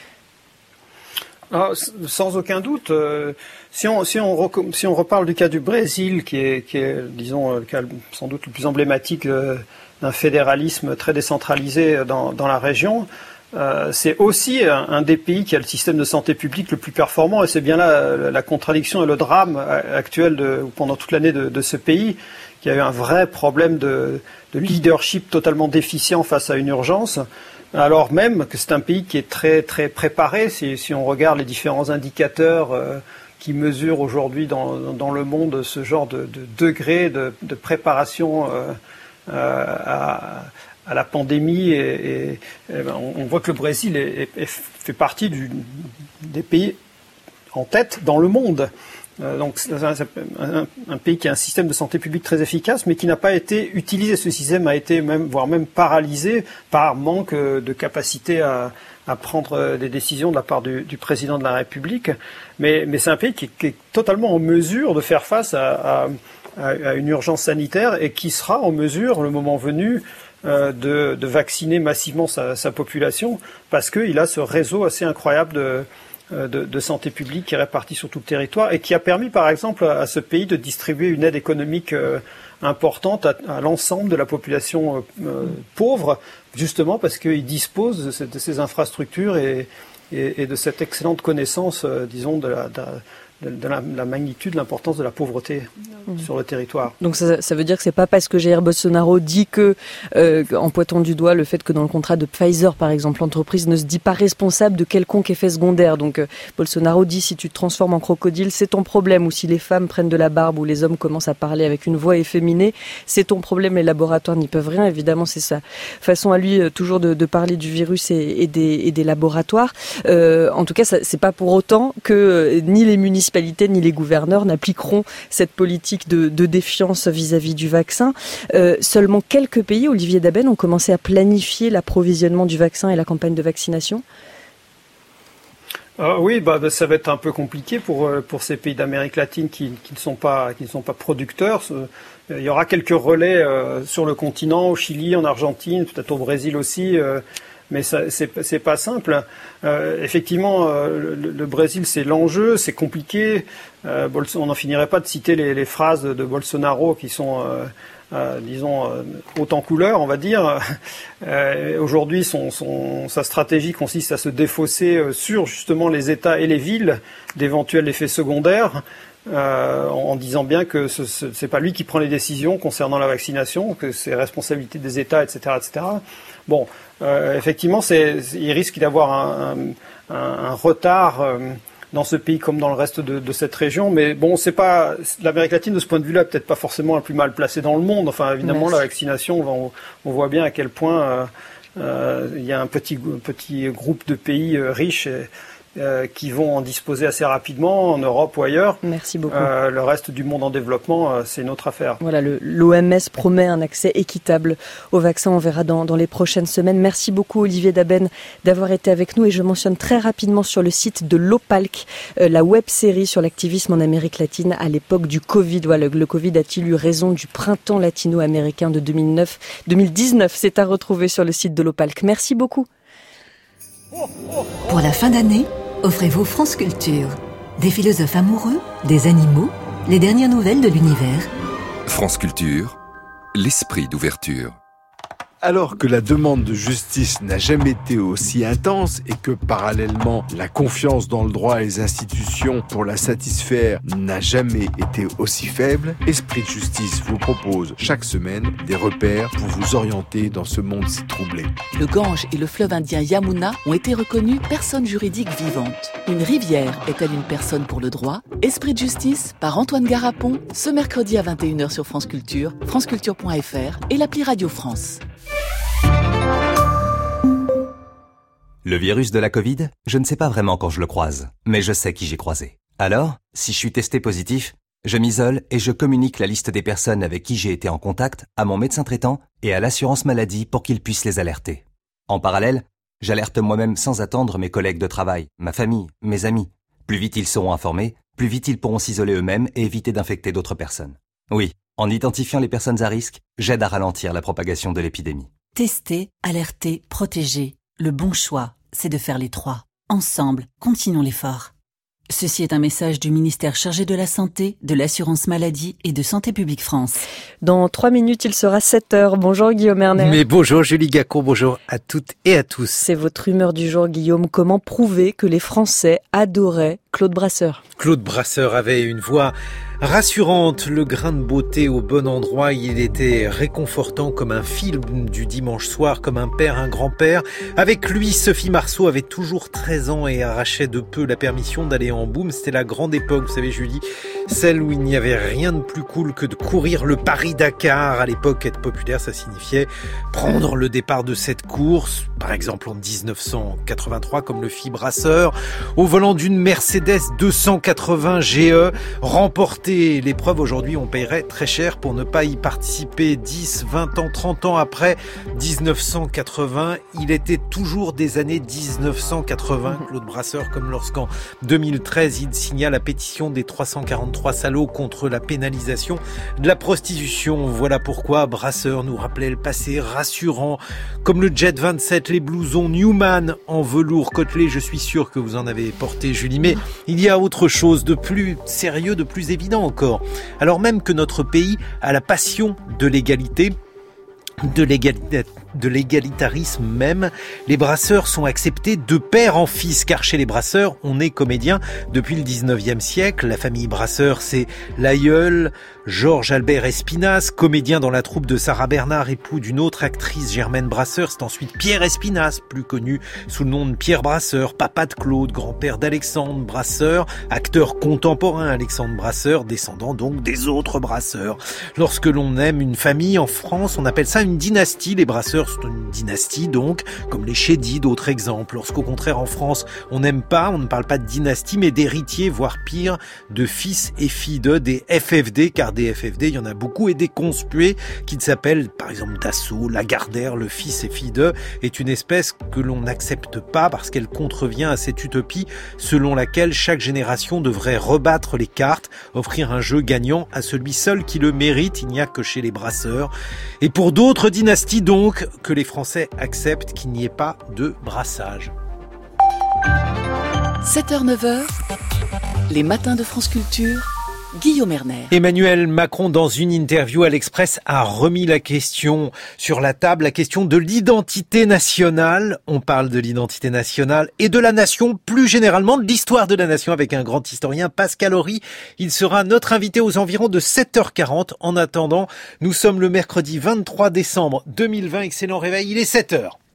Ah, sans aucun doute. Euh, si, on, si, on rec- si on reparle du cas du Brésil, qui est, qui est disons, le cas sans doute le plus emblématique euh, d'un fédéralisme très décentralisé dans, dans la région, Euh, c'est aussi un, un des pays qui a le système de santé publique le plus performant, et c'est bien là la, la contradiction et le drame actuel de, pendant toute l'année de, de ce pays, qui a eu un vrai problème de, de leadership totalement déficient face à une urgence, alors même que c'est un pays qui est très très préparé. Si, si on regarde les différents indicateurs euh, qui mesurent aujourd'hui dans, dans le monde ce genre de, de degré de, de préparation euh, euh, à à la pandémie, et, et, et ben on, on voit que le Brésil est, est, est, fait partie du, des pays en tête dans le monde. Euh, donc c'est un, un, un pays qui a un système de santé publique très efficace, mais qui n'a pas été utilisé. Ce système a été même, voire même paralysé par manque de capacité à, à prendre des décisions de la part du, du président de la République. Mais, mais c'est un pays qui, qui est totalement en mesure de faire face à, à, à une urgence sanitaire, et qui sera en mesure, le moment venu, Euh, de, de vacciner massivement sa, sa population, parce qu'il a ce réseau assez incroyable de, de, de santé publique qui est répartie sur tout le territoire et qui a permis, par exemple, à, à ce pays de distribuer une aide économique euh, importante à, à l'ensemble de la population euh, pauvre, justement parce qu'il dispose de, de ces infrastructures et, et, et de cette excellente connaissance, euh, disons, de la, de, de la, la magnitude, l'importance de la pauvreté mmh. sur le territoire. Donc ça, ça veut dire que c'est pas parce que Jair Bolsonaro dit que, euh, en pointant du doigt le fait que dans le contrat de Pfizer, par exemple, l'entreprise ne se dit pas responsable de quelconque effet secondaire. Donc euh, Bolsonaro dit si tu te transformes en crocodile, c'est ton problème. Ou si les femmes prennent de la barbe ou les hommes commencent à parler avec une voix efféminée, c'est ton problème. Les laboratoires n'y peuvent rien. Évidemment, c'est sa façon à lui euh, toujours de, de parler du virus et, et, des, et des laboratoires. Euh, en tout cas, ça, c'est pas pour autant que euh, ni les municipalités ni les gouverneurs n'appliqueront cette politique de, de défiance vis-à-vis du vaccin. Euh, seulement quelques pays, Olivier Daben, ont commencé à planifier l'approvisionnement du vaccin et la campagne de vaccination. Euh, oui, bah, ça va être un peu compliqué pour, pour ces pays d'Amérique latine qui, qui, ne sont pas, qui ne sont pas producteurs. Il y aura quelques relais euh, sur le continent, au Chili, en Argentine, peut-être au Brésil aussi. Euh, Mais ça, c'est, c'est pas simple. Euh, effectivement, euh, le, le Brésil, c'est l'enjeu, c'est compliqué. Euh, on n'en finirait pas de citer les, les phrases de, de Bolsonaro qui sont, euh, euh, disons, euh, hautes en couleur, on va dire. Euh, aujourd'hui, son, son, sa stratégie consiste à se défausser sur justement les États et les villes d'éventuels effets secondaires. Euh, en disant bien que ce, ce, c'est pas lui qui prend les décisions concernant la vaccination, que c'est responsabilité des États, et cetera, et cetera. Bon, euh, effectivement, c'est, il risque d'avoir un, un, un retard euh, dans ce pays comme dans le reste de, de cette région, mais bon, c'est pas l'Amérique latine de ce point de vue-là, peut-être pas forcément la plus mal placée dans le monde. Enfin, évidemment, Merci. La vaccination, on, on voit bien à quel point euh, euh, il y a un petit petit groupe de pays euh, riches. Et, Euh, qui vont en disposer assez rapidement en Europe ou ailleurs. Merci beaucoup. Euh, le reste du monde en développement, euh, c'est une autre affaire. Voilà, le, l'O M S promet un accès équitable au vaccin. On verra dans, dans les prochaines semaines. Merci beaucoup Olivier Daben d'avoir été avec nous et je mentionne très rapidement sur le site de l'Opalc euh, la web-série sur l'activisme en Amérique latine à l'époque du Covid. Voilà, le, le Covid a-t-il eu raison du printemps latino-américain de deux mille neuf, deux mille dix-neuf? C'est à retrouver sur le site de l'Opalc. Merci beaucoup. Pour la fin d'année, offrez-vous France Culture. Des philosophes amoureux, des animaux, les dernières nouvelles de l'univers. France Culture, l'esprit d'ouverture. Alors que la demande de justice n'a jamais été aussi intense et que parallèlement la confiance dans le droit et les institutions pour la satisfaire n'a jamais été aussi faible, Esprit de Justice vous propose chaque semaine des repères pour vous orienter dans ce monde si troublé. Le Gange et le fleuve indien Yamuna ont été reconnus personnes juridiques vivantes. Une rivière est-elle une personne pour le droit? Esprit de Justice par Antoine Garapon, ce mercredi à vingt et une heures sur France Culture, franceculture point f r et l'appli Radio France. Le virus de la Covid, je ne sais pas vraiment quand je le croise, mais je sais qui j'ai croisé. Alors, si je suis testé positif, je m'isole et je communique la liste des personnes avec qui j'ai été en contact à mon médecin traitant et à l'assurance maladie pour qu'ils puissent les alerter. En parallèle, j'alerte moi-même sans attendre mes collègues de travail, ma famille, mes amis. Plus vite ils seront informés, plus vite ils pourront s'isoler eux-mêmes et éviter d'infecter d'autres personnes. Oui, en identifiant les personnes à risque, j'aide à ralentir la propagation de l'épidémie. Tester, alerter, protéger. Le bon choix, c'est de faire les trois. Ensemble, continuons l'effort. Ceci est un message du ministère chargé de la Santé, de l'Assurance Maladie et de Santé Publique France. Dans trois minutes, il sera sept heures. Bonjour Guillaume Erner. Mais bonjour Julie Gacon, bonjour à toutes et à tous. C'est votre humeur du jour Guillaume. Comment prouver que les Français adoraient Claude Brasseur? Claude Brasseur avait une voix rassurante, le grain de beauté au bon endroit, il était réconfortant comme un film du dimanche soir, comme un père, un grand-père. Avec lui, Sophie Marceau avait toujours treize ans et arrachait de peu la permission d'aller en boom. C'était la grande époque, vous savez Julie, celle où il n'y avait rien de plus cool que de courir le Paris-Dakar. À l'époque, être populaire, ça signifiait prendre le départ de cette course, par exemple en dix-neuf cent quatre-vingt-trois, comme le fit Brasseur, au volant d'une Mercedes deux cent quatre-vingts G E, remporter l'épreuve. Aujourd'hui, on paierait très cher pour ne pas y participer. dix, vingt ans, trente ans après dix-neuf cent quatre-vingts, il était toujours des années dix-neuf cent quatre-vingts, Claude Brasseur, comme lorsqu'en deux mille treize, il signa la pétition des trois cent quarante trente-trois salauds contre la pénalisation de la prostitution. Voilà pourquoi Brasseur nous rappelait le passé rassurant, comme le Jet vingt-sept, les blousons Newman en velours côtelé. Je suis sûr que vous en avez porté, Julie, mais il y a autre chose de plus sérieux, de plus évident encore. Alors même que notre pays a la passion de l'égalité, de l'égalité, de l'égalitarisme même, les brasseurs sont acceptés de père en fils, car chez les brasseurs, on est comédien depuis le dix-neuvième siècle. La famille Brasseur, c'est l'aïeul Georges Albert Espinasse, comédien dans la troupe de Sarah Bernard, époux d'une autre actrice, Germaine Brasseur. C'est ensuite Pierre Espinasse, plus connu sous le nom de Pierre Brasseur, papa de Claude, grand-père d'Alexandre Brasseur, acteur contemporain Alexandre Brasseur, descendant donc des autres Brasseurs. Lorsque l'on aime une famille en France, on appelle ça une dynastie. Les Brasseurs sont une dynastie donc, comme les Chédid, d'autres exemples. Lorsqu'au contraire en France, on n'aime pas, on ne parle pas de dynastie, mais d'héritiers, voire pire, de fils et filles de, des F F D, car des F F D, il y en a beaucoup, et des conspués qui s'appellent par exemple Dassault, Lagardère, le fils et fille de, est une espèce que l'on n'accepte pas parce qu'elle contrevient à cette utopie selon laquelle chaque génération devrait rebattre les cartes, offrir un jeu gagnant à celui seul qui le mérite. Il n'y a que chez les Brasseurs. Et pour d'autres dynasties donc, que les Français acceptent qu'il n'y ait pas de brassage. sept heures neuf heures, les matins de France Culture, Guillaume Erner. Emmanuel Macron, dans une interview à l'Express, a remis la question sur la table, la question de l'identité nationale. On parle de l'identité nationale et de la nation, plus généralement de l'histoire de la nation, avec un grand historien, Pascal Horry. Il sera notre invité aux environs de sept heures quarante. En attendant, nous sommes le mercredi vingt-trois décembre deux mille vingt. Excellent réveil, il est sept heures.